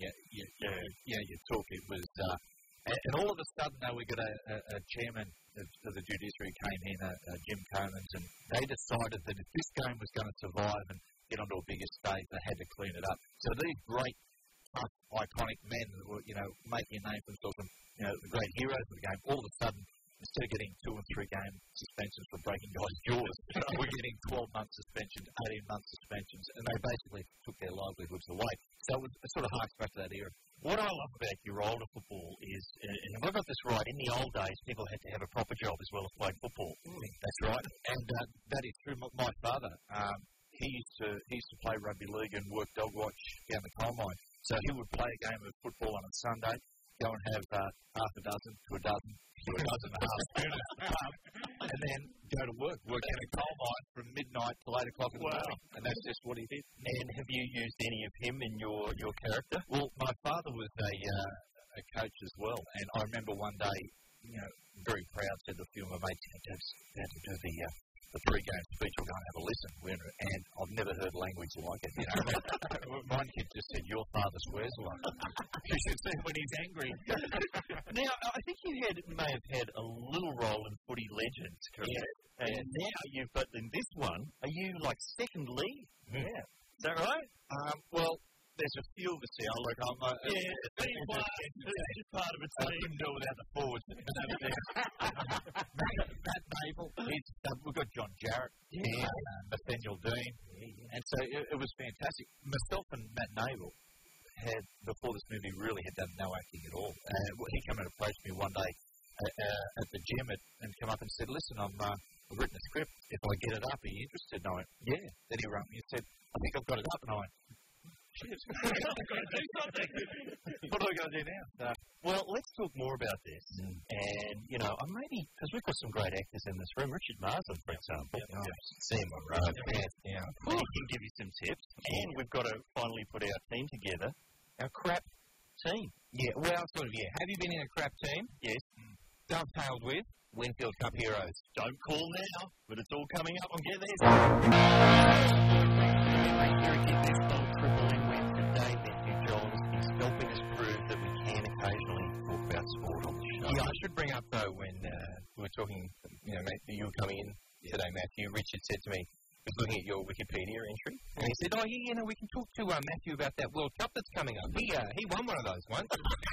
you took. It was, and all of a sudden, though, we got a chairman of the judiciary came in, Jim Comins, and they decided that if this game was going to survive and get onto a bigger stage, they had to clean it up. So these great, tough, iconic men that were, making a name for themselves, and, the great heroes of the game, all of a sudden, instead of getting 2 and 3 game suspensions for breaking guys' jaws, we're getting 12-month suspensions, 18-month suspensions, and they basically took their livelihoods away. So it sort of harks back to that era. What I love about your older football is, and I've got this right, in the old days, people had to have a proper job as well as playing football. That's right, and that is true. My father, he used to play rugby league and work dog watch down the coal mine. So he would play a game of football on a Sunday, go and have half a dozen to a dozen and a half schooners, and then go to work in a coal mine from midnight till 8 o'clock in the morning. And that's just what he did. And have you used any of him in your character? Well, my father was a coach as well, and I remember one day, very proud, said to a few of my mates, Dad, to do the pre-game speech, we're going to have a listen. And I've never heard language like it. Mine kid just said, your father swears a lot. You should see when he's angry. Now, I think you may have had a little role in Footy Legends, correct? Yeah. And now you've got in this one, are you like second lead? Yeah. Is that right? Well, there's a few of us here. Look, I'm team players. It's just part of a team. I couldn't do it without the forwards. Matt Navel. We've got John Jarrett. Nathaniel Dean. And so it was fantastic. Myself and Matt Navel had, before this movie, really had done no acting at all. He came and approached me one day at the gym and come up and said, listen, I've written a script. If I get it up, are you interested? And I went, yeah. Then he rang me and said, I think I've got it up. And I went, shit, I've got to do something. What am I going to do now? Well, let's talk more about this. And, maybe, because we've got some great actors in this room. Richard Marsden, for example. Sam Monroe. He can give you some tips. And we've got to finally put our team together. Our crap team. Yeah, well, sort of, yeah. Have you been in a crap team? Yes. Dovetailed with Winfield Cup heroes. Don't call now, but it's all coming up on Get This. Helping us prove that we can occasionally talk about sport on the show. Yeah, I should bring up, though, when we were talking, you were coming in today, Matthew, Richard said to me, he was looking at your Wikipedia entry, and he said, we can talk to Matthew about that World Cup that's coming up. He won one of those once.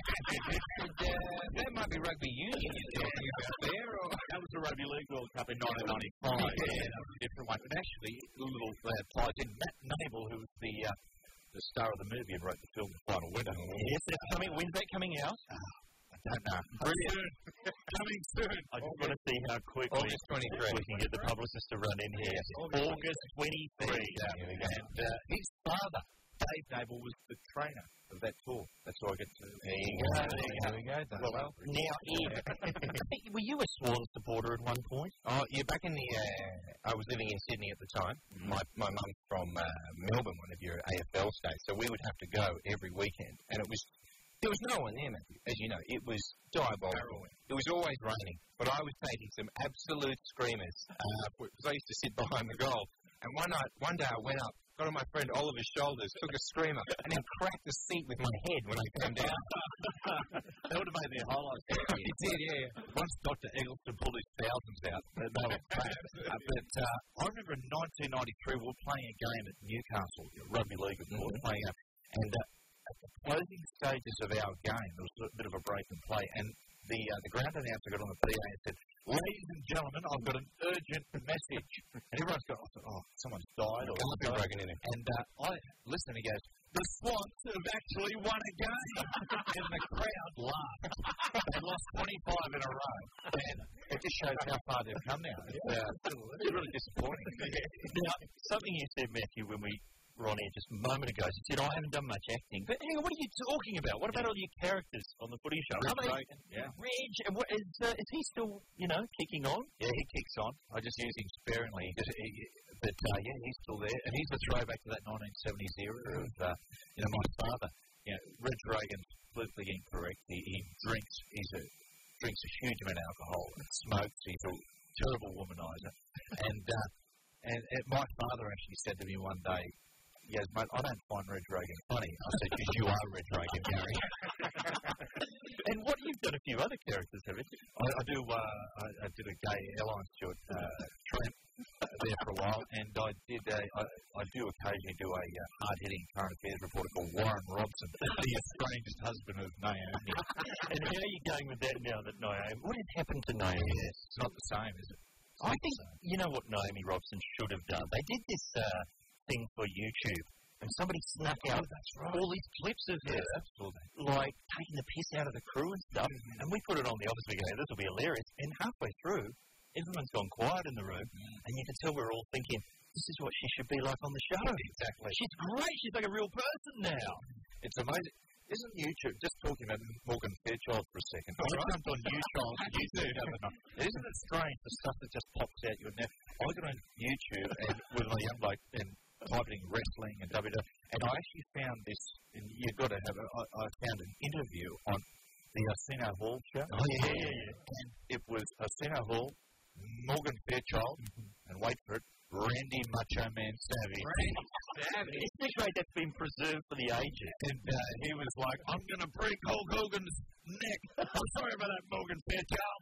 That might be rugby union you're talking about there, or... That was the Rugby League World Cup in 1995. Yeah, that was a different one. And actually, a little ties in, Matt Navel, who was the star of the movie and wrote the film The Final Winner. Yes, that's coming. When's that coming out? I don't know. Brilliant. Coming soon. I just want to see how quickly August 23. We can get the publicist to run in here. August 23. And his father, Dave Navel, was the trainer of that tour. That's why I get to... There you go. There we go. Well, now, Ed, were you a Swan supporter at one point? Oh, yeah, back in the... I was living in Sydney at the time. My mum's from Melbourne, one of your AFL states, so we would have to go every weekend. And there was no one there, Matthew. As you know, it was diabolical. It was always raining, but I was taking some absolute screamers because I used to sit behind the goal. And one day I went up, got on my friend Oliver's shoulders, took a screamer, and then cracked the seat with my head when I came down. That would have made their highlights. It did, yeah. Once Dr. Eggleston pulled his thousands out, they were crap. But I remember in 1993, we were playing a game at Newcastle, rugby league, of course, and at the closing stages of our game, there was a bit of a break in play, and the ground announcer got on the PA and said, "Ladies and gentlemen, I've got an urgent message." And everyone's going, "Oh, someone's died." Or something broken in it. And I listen, and he goes, "The Swans have actually won a game." And the crowd laughed. They lost 25 in a row. And it just shows how far they've come now. It's really disappointing. Now, something you said, Matthew, when we were on here just a moment ago, you said, I haven't done much acting. But hang on, what are you talking about? What about all your characters on the footy show? Reg, is he still, kicking on? Yeah, he kicks on. I just use him sparingly. But he's still there. And he's a throwback to that 1970s era of, my father. Reg Reagan's completely incorrect. He drinks. Drinks a huge amount of alcohol and smokes. He's a terrible womanizer. And my father actually said to me one day, he goes, "Mate, I don't find Reg Reagan funny." I said, "Because you are Reg Reagan, Gary." And you've done a few other characters, haven't you? I do. I did a gay airline steward, Trent, there for a while, and I do occasionally do a hard-hitting current affairs reporter called Warren Robson, the estranged husband of Naomi. And how are you going with that now that Naomi? What has happened to Naomi? Yes, it's not the same, is it? I think, you know what Naomi Robson should have done? They did this thing for YouTube, and somebody snuck out all these clips of her, like taking the piss out of the crew and stuff, and we put it on the office. We go, "This will be hilarious." And halfway through, everyone's gone quiet in the room, and you can tell we're all thinking, this is what she should be like on the show. Exactly. She's great. She's like a real person now. It's amazing. Isn't YouTube, just talking about Morgan Fairchild for a second, I jumped on YouTube the other night. Isn't it strange, the stuff that just pops out your neck? I got on YouTube and with my young bloke and typing wrestling and WWE, and I actually found this, and you've got to have I found an interview on the Arsenio Hall show. Oh, yeah. And it was Arsenio Hall, Morgan Fairchild, and wait for it, Randy Macho Man Savage. Randy Savage. Isn't it great that's been preserved for the ages? And he was like, "I'm going to break Hulk Hogan's neck." I'm sorry about that, Morgan Fairchild.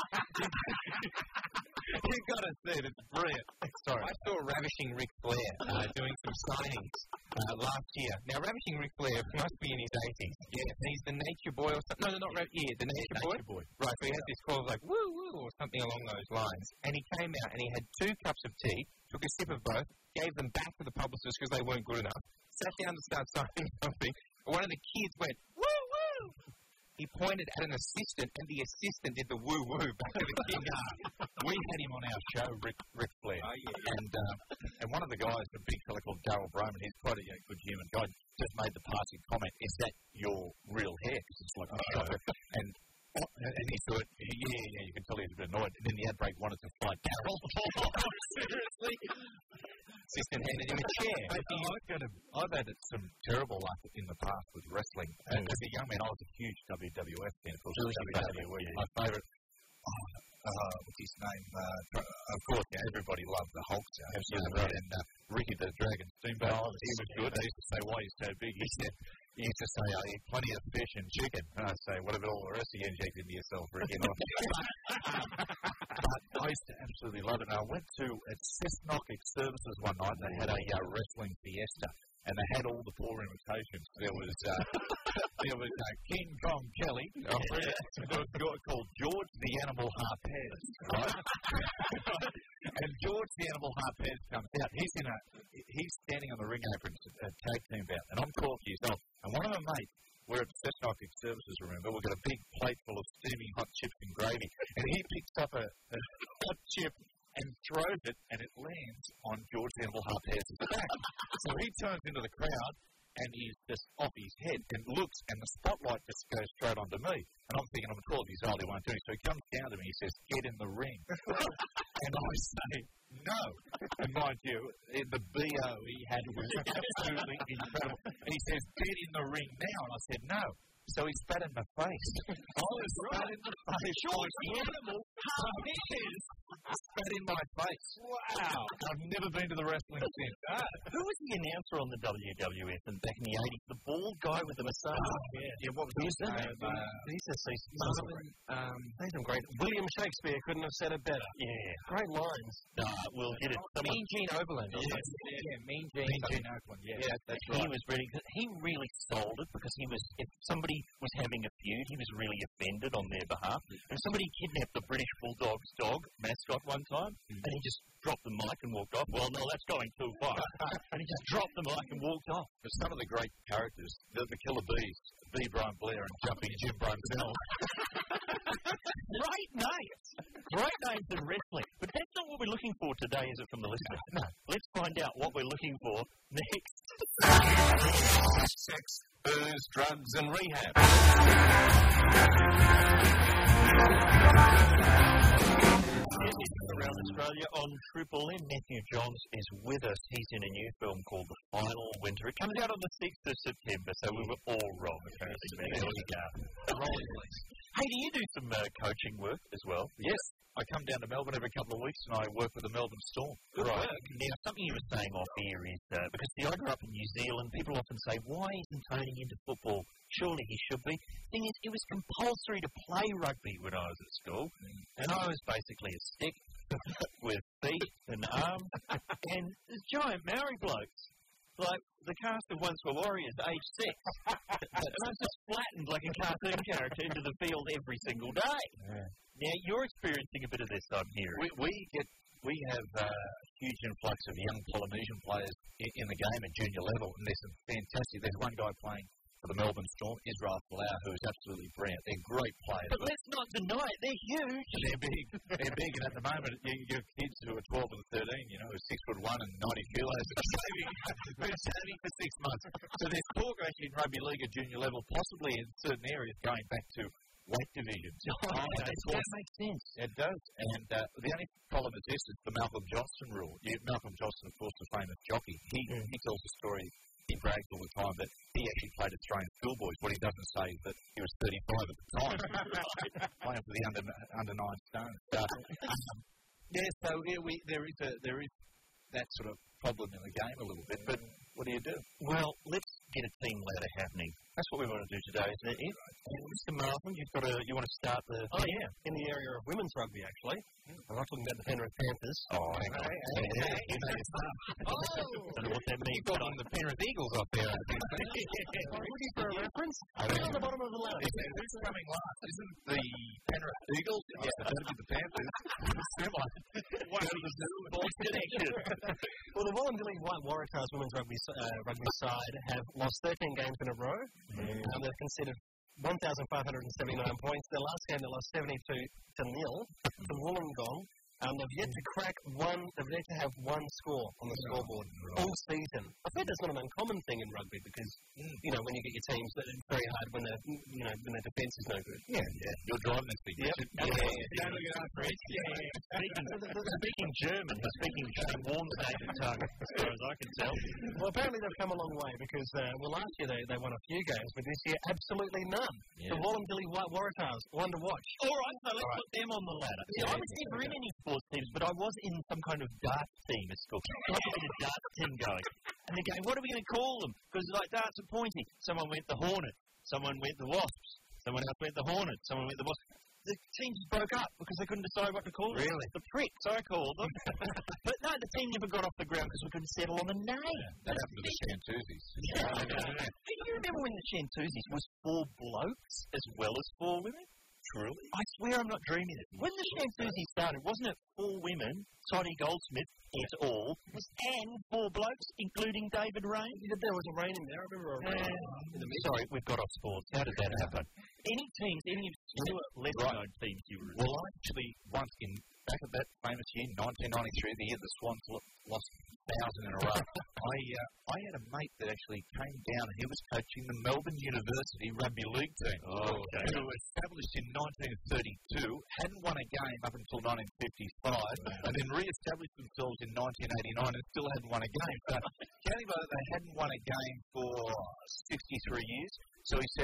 You've got to see it. It's brilliant. Sorry. I saw Ravishing Ric Flair doing some signings last year. Now, Ravishing Ric Flair must be in his 80s. Yeah. He's the Nature Boy or something. No, not the Nature Boy. Right, so he has this call like, "Woo, woo," or something along those lines. And he came out and he had 2 cups of tea, took a sip of both, gave them back to the publicist because they weren't good enough, sat down to start signing something. One of the kids went, "Woo, woo." He pointed at an assistant, and the assistant did the woo-woo back to the king. We had him on our show, Ric Flair. Oh, yeah. And one of the guys, a big fella called Darryl Broman, he's quite a good human guy, just made the passing comment, "Is that your real hair?" Because it's like a shocker. And he thought, yeah, you can tell he was a bit annoyed. And then the ad break wanted to fight Darryl. Seriously? Assistant handed him a chair. I've had some terrible luck in the past with wrestling. As a young man, I was a huge WWF fan. Of course, WWE. My favourite, what's his name? Of course, everybody loved the Hulk. Absolutely. And Ricky the Dragon Steamboat. He was good. I used to say, "Why are you so big?" He used to say, "I eat plenty of fish and chicken." And I say, "What about all the rest you inject into yourself, Ricky?" But I used to absolutely love it. And I went to Cessnock Services one night, and they had a wrestling fiesta, and they had all the poor invitations. There was King Kong Kelly. There was a guy called George the Animal Harpez, right? And George the Animal Harpez comes out. He's standing on the ring apron, a tag team bout, and I'm 12 years old. And one of my mates, we're at Cessnock Services, remember, we've got a big plate full of steaming hot chips and gravy, and he picks up a hot chip and throws it, and it lands on George the Animal Harpez's back. So he turns into the crowd, and he's just off his head and looks, and the spotlight just goes straight onto me. And I'm thinking, I'm 12 years old, he won't do it. So he comes down to me, he says, "Get in the ring." And I say, "No." And mind you, the BO he had was absolutely incredible. And he says, "Get in the ring now." And I said, "No." So he spat in my face. I was spat in the face. George the Animal Spat in my face. Wow. I've never been to the wrestling since. Who was the announcer on the WWF and back in the 80s? The bald guy with the moustache. Yeah, what was his name? He's some great. William Shakespeare couldn't have said it better. Yeah. Great lines. We'll get it. Mean Gene Oberlin. Mean Gene Oberlin. Yeah, that's right. He was really good. He really sold it because if somebody was having a feud, he was really offended on their behalf. And somebody kidnapped the British Bulldog's dog mascot one time, and he just dropped the mic and walked off. Well, no, that's going too far. And he just dropped the mic and walked off. But some of the great characters, the Killer Bees, B. Brian Blair and Jumping Jim Brunzell. Great names. Great names in wrestling. But that's not what we're looking for today, is it, from the listener? No. Let's find out what we're looking for next. Sex, booze, drugs, and rehab. Around Australia on Triple M. Matthew Johns is with us. He's in a new film called The Final Winter. It comes out on the 6th of September, so we were all wrong. There we go. Hey, do you do some coaching work as well? Yes. I come down to Melbourne every couple of weeks and I work with the Melbourne Storm. Good work. Now, something you were saying off here is, because I grew up in New Zealand, people often say, why isn't Tony into football? Surely he should be. The thing is, it was compulsory to play rugby when I was at school, and I was basically a stick with feet and arms, and giant Maori blokes. Like the cast of Once Were Warriors, age 6. And I was just flattened like a cartoon character into the field every single day. Yeah. Now, you're experiencing a bit of this, I'm hearing. We have a huge influx of young Polynesian players in the game at junior level, and there's some fantastic. There's one guy playing for the Melbourne Storm, Israel Folau, who is absolutely brilliant. They're great players. But let's not deny it, they're huge. They're big. They're big, and at the moment, you have kids who are 12 and 13, who are 6'1" and 90 kilos, been saving for 6 months. So there's talk actually in rugby league at junior level, possibly in certain areas, going back to weight divisions. That makes sense. It does. And the only problem is this, it's the Malcolm Johnston rule. Malcolm Johnston, of course, the famous jockey. He tells a story, he brags all the time, that he actually played Australian schoolboys. What he doesn't say is that he was 35 at the time, playing for the under 9 stones. So there is that sort of problem in the game a little bit, but what do you do? Well, let's get a team ladder happening. That's what we want to do today, isn't it, Ed? Mr. Marvin, you want to start the... Oh, yeah, in the area of women's rugby, actually. I'm not talking about the Penrith Panthers. Oh, hang on. You know your stuff. I don't know what that means. You've got on the Penrith Eagles up there. Looking for a reference? On the bottom of the ladder. Who's coming last? Isn't the Penrith Eagles? Yeah, that'd be the Panthers. Well, the Wollongong White Waratahs women's rugby side have lost 13 games in a row. They've conceded 1,579 points. Their last game, they lost 72-0 to Wollongong. They've yet to crack they've yet to have one score on the scoreboard all season. I think that's not an uncommon thing in rugby because, when you get your teams, it's very hard when when their defence is no good. Yeah. You're driving this thing. Yep. Speaking German, speaking Warm's native tongue, as far as I can tell. Well, apparently they've come a long way because, last year they won a few games, but this year absolutely none. The Wollongong White Waratahs, one to watch. All right, so let's put them on the ladder. I was never in any sports teams, but I was in some kind of darts team at school. So I had a darts team going. And they're going, what are we going to call them? Because darts are pointy. Someone went the Hornet. Someone went the Wasps. Someone else went the Hornet. Someone went the Wasps. The teams broke up because they couldn't decide what to call them. Really? The Pricks, I called them. But no, the team never got off the ground because we couldn't settle on a name. That happened to the Shantuzis. Do you remember when the Shantuzis was 4 blokes as well as 4 women? Truly? I swear I'm not dreaming it. When the Shantuzis started, wasn't it 4 women, Toddy Goldsmith et al., and 4 blokes, including David Rain? There was a Rain in there. I remember a Rain in the middle. Sorry, we've got off sports. How did that happen? Any obscure lesser-known teams you were in? Well, actually, once back at that famous year, 1993, the year the Swans lost 1,000 in a row, I had a mate that actually came down and he was coaching the Melbourne University Rugby League team. Who were established in 1932, hadn't won a game up until 1955, and then re-established themselves in 1989 and still hadn't won a game. So, counting by that, they hadn't won a game for 63 years. So he said,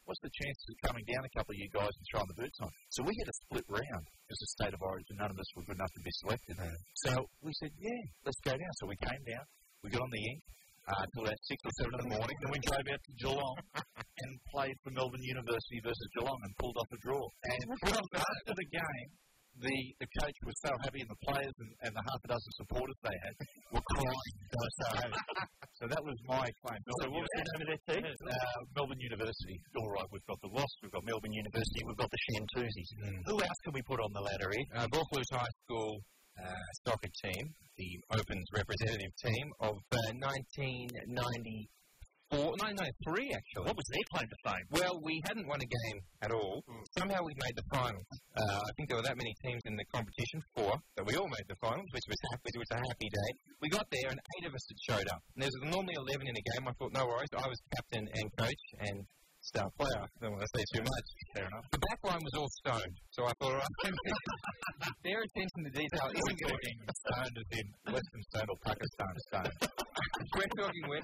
what's the chances of coming down a couple of you guys and trying the boots on? So we had a split round as a state of origin. None of us were good enough to be selected. So we said, yeah, let's go down. So we came down. We got on the ink until about 6 or 7 in the morning. Then we drove out to Geelong and played for Melbourne University versus Geelong and pulled off a draw. And after the game, the coach was so happy, and the players and the half a dozen supporters they had were crying. They were so happy. So that was my claim. So what was the name of that team? Melbourne University. All right, we've got the Wasps, we've got Melbourne University, we've got the Shantuzis. Who else can we put on the ladder here? Bullflows High School soccer team, the Opens representative team of 1993, actually. What was their claim to fame? Well, we hadn't won a game at all. Somehow we made the finals. I think there were that many teams in the competition, 4, that we all made the finals, which was a happy day. We got there, and 8 of us had showed up. And there's normally 11 in a game. I thought, no worries. I was captain and coach and star player. I don't want to say too much. Fair enough. The back line was all stoned, so I thought, all right, their attention to detail isn't going to be stoned as in Western stone or Pakistan stone. We're talking West.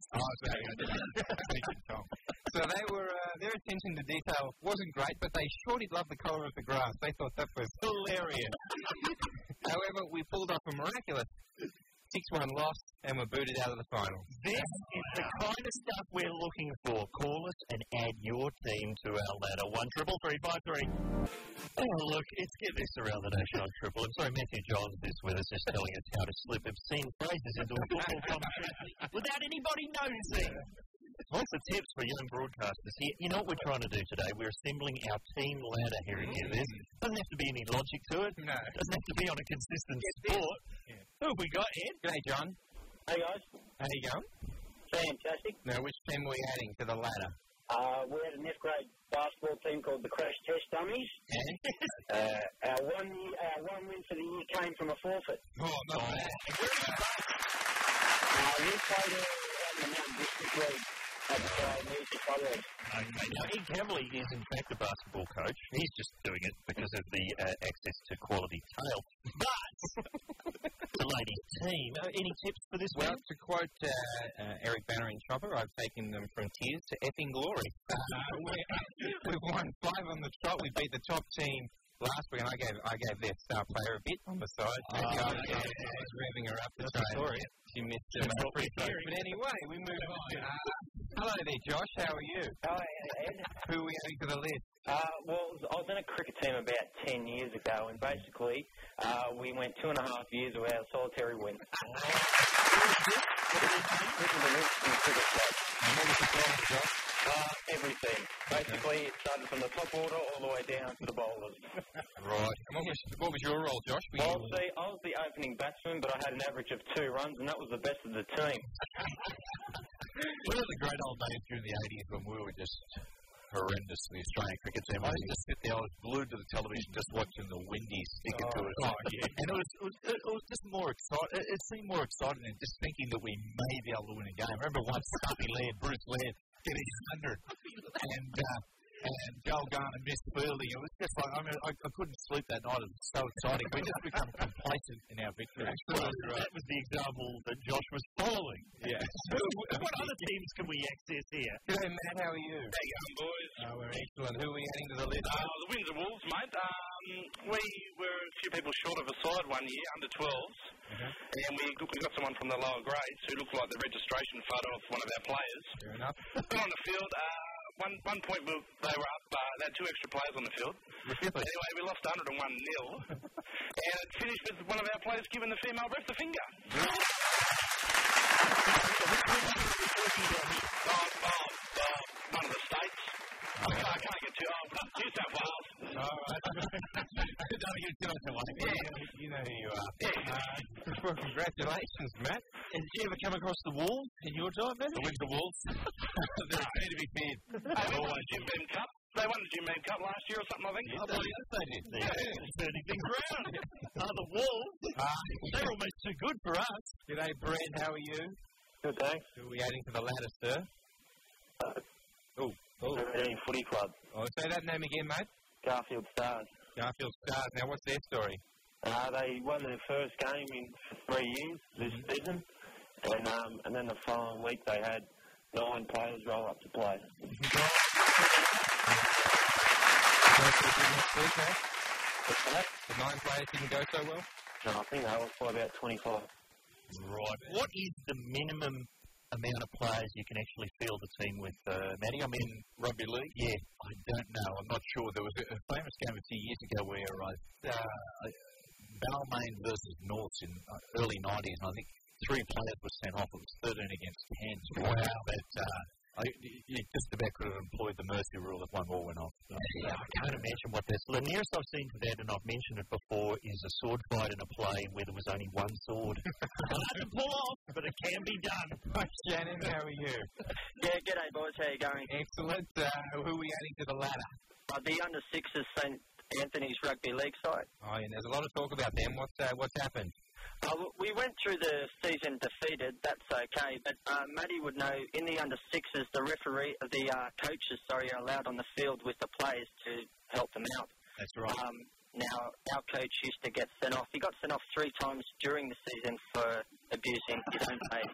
So they were, their attention to detail wasn't great, but they surely loved the colour of the grass. They thought that was hilarious. However, we pulled off a miraculous 6-1 loss, and we're booted out of the final. This is the kind of stuff we're looking for. Call us and add your team to our ladder. 133353. Oh, look, it's Get This Around the Nation on Triple. I'm sorry, Matthew Johns is with us, just telling us how to slip obscene phrases into a football commentary without anybody noticing. Lots of tips for young broadcasters here. You know what we're trying to do today? We're assembling our team ladder here at Get This. Doesn't have to be any logic to it. No. Doesn't have to be on a consistent sport. Yeah. Who have we got, Ed? G'day, John. Hey, guys. How you going? Fantastic. Now, which team are we adding to the ladder? We had an F-grade basketball team called the Crash Test Dummies. Our one win for the year came from a forfeit. Oh, no. We played out in the Mountain District League at the Music College. Now, Ed Cavalier is, in fact, a basketball coach. He's just doing it because of the access to quality tail. But the ladies' team, any tips for this Well, one? to quote Eric Banner in Chopper, I've taken them from tears to effing glory. We've won 5 on the trot. We beat the top team last week, and I gave their star player a bit on the side. I was revving her up to try. She missed her free throw. But anyway, we move on. Hello there, Josh. How are you? Hi, Ed. Who are we adding to the list? Well, I was in a cricket team about 10 years ago, and basically we went 2.5 years without a solitary win. Everything. Basically, it started from the top order all the way down to the bowlers. Right. What was your role, Josh? Well, see, I was the opening batsman, but I had an average of 2 runs, and that was the best of the team. One of the great old days during the 80s when we were just horrendous, the Australian cricket team. I used to sit there, I was glued to the television just watching the Windies stick it to us. Oh, yeah. And it was just more exciting. It seemed more exciting than just thinking that we may be able to win a game. I remember once Bruce Laird getting 100 and Joel Garner missed early. It was just like, I couldn't sleep that night. It was so exciting. We just become complacent in our victory. Well, that was the example that Josh was following. Yeah. What other teams can we access here? G'day, Matt. How are you? Hey, young boys. We're excellent. Who are we adding to the list? The Windsor Wolves, mate. We were a few people short of a side one year, under 12s, and we got someone from the lower grades who looked like the registration photo of one of our players. Fair enough. On the field, one point they were up, they had 2 extra players on the field. Anyway, we lost 101-0, and it finished with one of our players giving the female ref the finger. One of the states. I can't get too old, but New South Wales. All right. Don't get too much away. Yeah, you know who you are. Well, congratulations, Matt. And did you ever come across the Wolves in your time, man? The Windsor Wolves? They're fair to be feared. They won the Jim Beam Cup. They won the Jim Beam Cup last year or something, I think. Yes, they did. Yeah, turning things around. The Wolves, they're almost too good for us. G'day, Brent. How are you? Good, thanks. Who are we adding to the ladder, sir? Aberdeen Footy Club. Oh, say that name again, mate. Garfield Stars. Garfield Stars. Now, what's their story? They won their first game in 3 years this season, and then the following week they had 9 players roll up to play. next week, eh? The 9 players didn't go so well? No, I think they were for about 25. Right. What is the minimum amount of players you can actually field a team with, Matty? I mean, rugby league? Yeah. I don't know. I'm not sure. There was a famous game a few years ago where Balmain versus Norths in early 90s, and I think 3 players were sent off. It was 13 against 10. Wow. But you just about could have employed the mercy rule if one more went off. Yeah, I can't imagine what that's... The nearest I've seen to that, and I've mentioned it before, is a sword fight in a play where there was only one sword. Hard to pull off, but it can be done. Hi, Shannon, how are you? Yeah, g'day, boys. How you going? Excellent. Who are we adding to the ladder? The under-6s St Anthony's Rugby League side. Oh, and there's a lot of talk about them. What's happened? We went through the season defeated. That's okay. But Matty would know, in the under-6s, the coaches are allowed on the field with the players to help them out. That's right. Now, our coach used to get sent off. He got sent off 3 times during the season for abusing his own pay.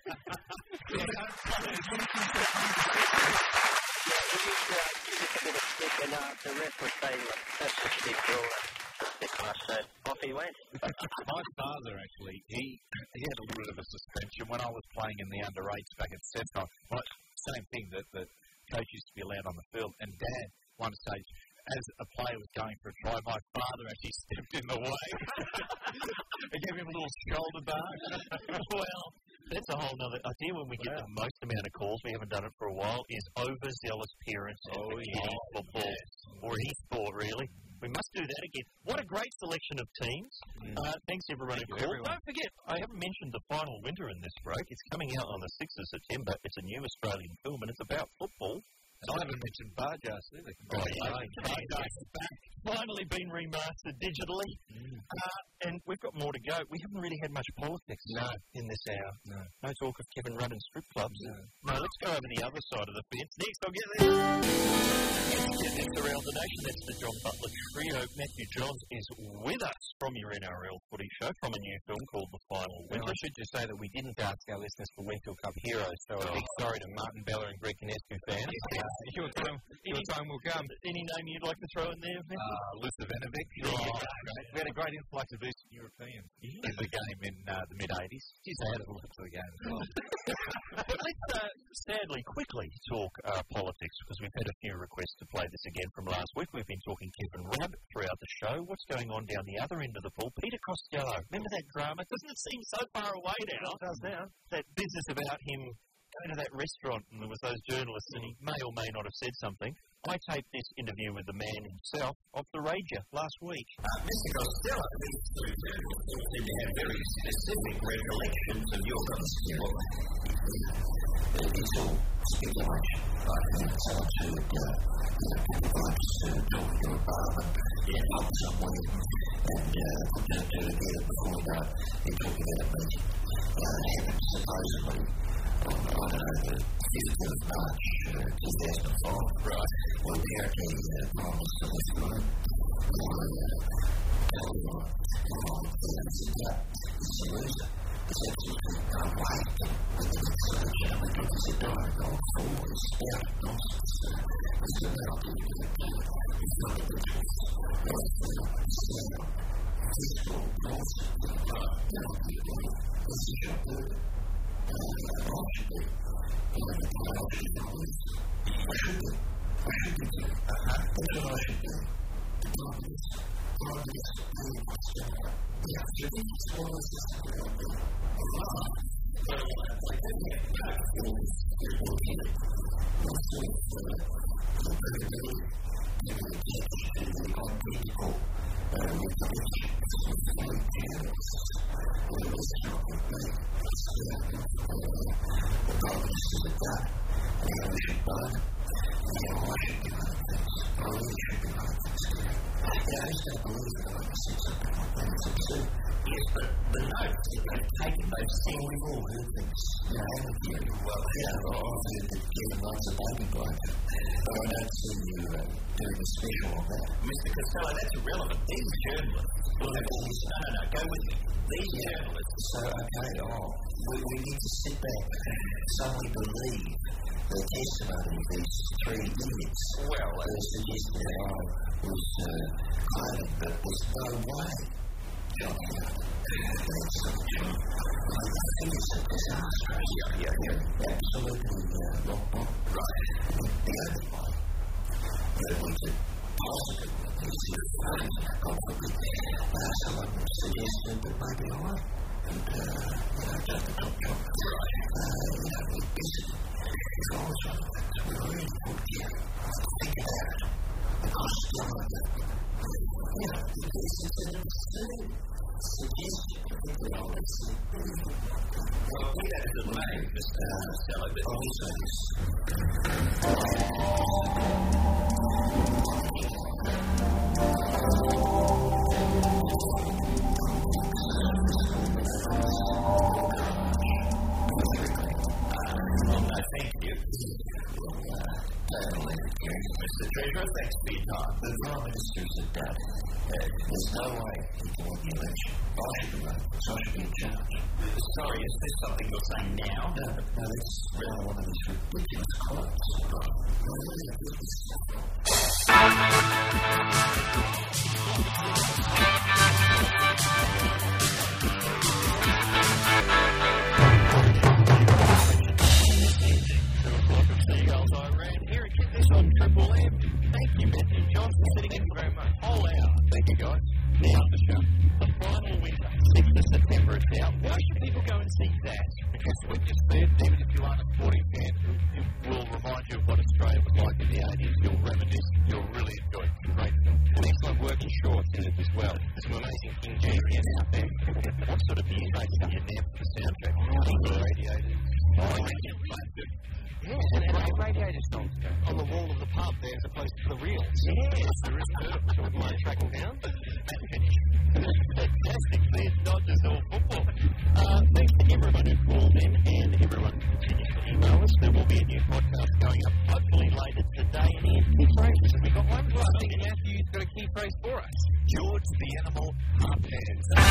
And the ref would say, that's just a big deal. So off he went. My father, actually, he had a little bit of a suspension when I was playing in the under-8s back at Central. Same thing that coach used to be allowed on the field. And Dad, one stage, as a player was going for a try, my father actually stepped in the way. He gave him a little shoulder bar. Well, that's a whole other idea. When we get the most amount of calls, we haven't done it for a while, is overzealous parents in football or any sport, really. We must do that again. What a great selection of teams. Thanks, everyone who called. Don't forget, I haven't mentioned The Final Winter in this break. It's coming out on the 6th of September. It's a new Australian film, and it's about football. I haven't mentioned Barjas either. Barjas is back. Finally been remastered digitally. And we've got more to go. We haven't really had much politics in this hour. No talk of Kevin Rudd and strip clubs. No, let's go over the other side of the fence. Next, I'll get there. It's around the nation. That's the John Butler Trio. Matthew Johns is with us from your NRL footy show from a new film called The Final Winter. I should just say that we didn't ask our listeners for Winfield Cup heroes, so a big sorry to Martin Bella and Greg Kinescu fans. Your time will come. Any name you'd like to throw in there, Matthew? Lucivanovic. We had a great influx of Eastern Europeans in the game in the mid-80s. Geez, I had a look to the game as well. But let's sadly quickly talk politics, because we've had a few requests to play this again from last week. We've been talking Kevin Rudd throughout the show. What's going on down the other end of the pool? Peter Costello. Remember that drama? Doesn't it seem so far away now? It does now. That business about him going to that restaurant and there was those journalists and he may or may not have said something. I taped this interview with the man himself off the Rager last week. Mr. Costello, these 2 journalists seem to have very specific recollections of your Costello. It's all speculation. I think someone should get to talk to a bar and help somewhere and put that together before we know it. You're talking about a meeting. Happened supposedly on, I don't know, the 5th of March 2005. Right. Well, apparently, Prime Minister was good. It's a loser. It's absolutely no way with the solution. I mean, because the diet going forward is out of nonsense. It's a matter of it's not a good choice. Fiscal policy. This is your good. I should be. That's what I should do. The problem is, Mr. Costello, that's irrelevant. These journalists No, go with me. These journalists. So, we need to sit back and solely believe the testimony of these three idiots. Well, they suggested that I was claiming that there's no way John Howard that's not true. I think it's a disaster. Yeah. Absolutely rock bottom. Right. The only way that we could possibly someone suggested that maybe I won't. And, just the top job. Right. We're busy. If I was one of those, we really would think about it. Because some of them, it's a suggestion. Well, we had a good name, Mr. Stello, but also Mr. Treasurer, thanks for your time. The Prime Minister said that there's no way he can win the election. I should be running, so I should be in charge. Sorry, is this something you're saying now? No, it's really one of these ridiculous quotes. Triple M. Thank you, Matthew Johnson, sitting in very much. Whole hour. Thank you, guys. Now, the show. The final winter, 6th of September, it's out. Why should people go and see that? Because we've just said, even if you aren't a sporting fan, it will remind you of what Australia was like in the 80s. You'll reminisce. You'll really enjoy it. It's a great film. And excellent work in shorts in it as well. There's some amazing King Julian out there. What sort of music is in your name for the soundtrack? Radiated. Yes, and radiator songs on the wall of the pub there as opposed to the reels. Yes, there is a so we might track them down. Fantastic. It's not just all football. Thanks to everyone who called in and everyone who continues to email us. There will be a new podcast going up hopefully later today. And Ian, key phrases. Have we got one? I think Matthew's got a key phrase for us. George the Animal Harpans.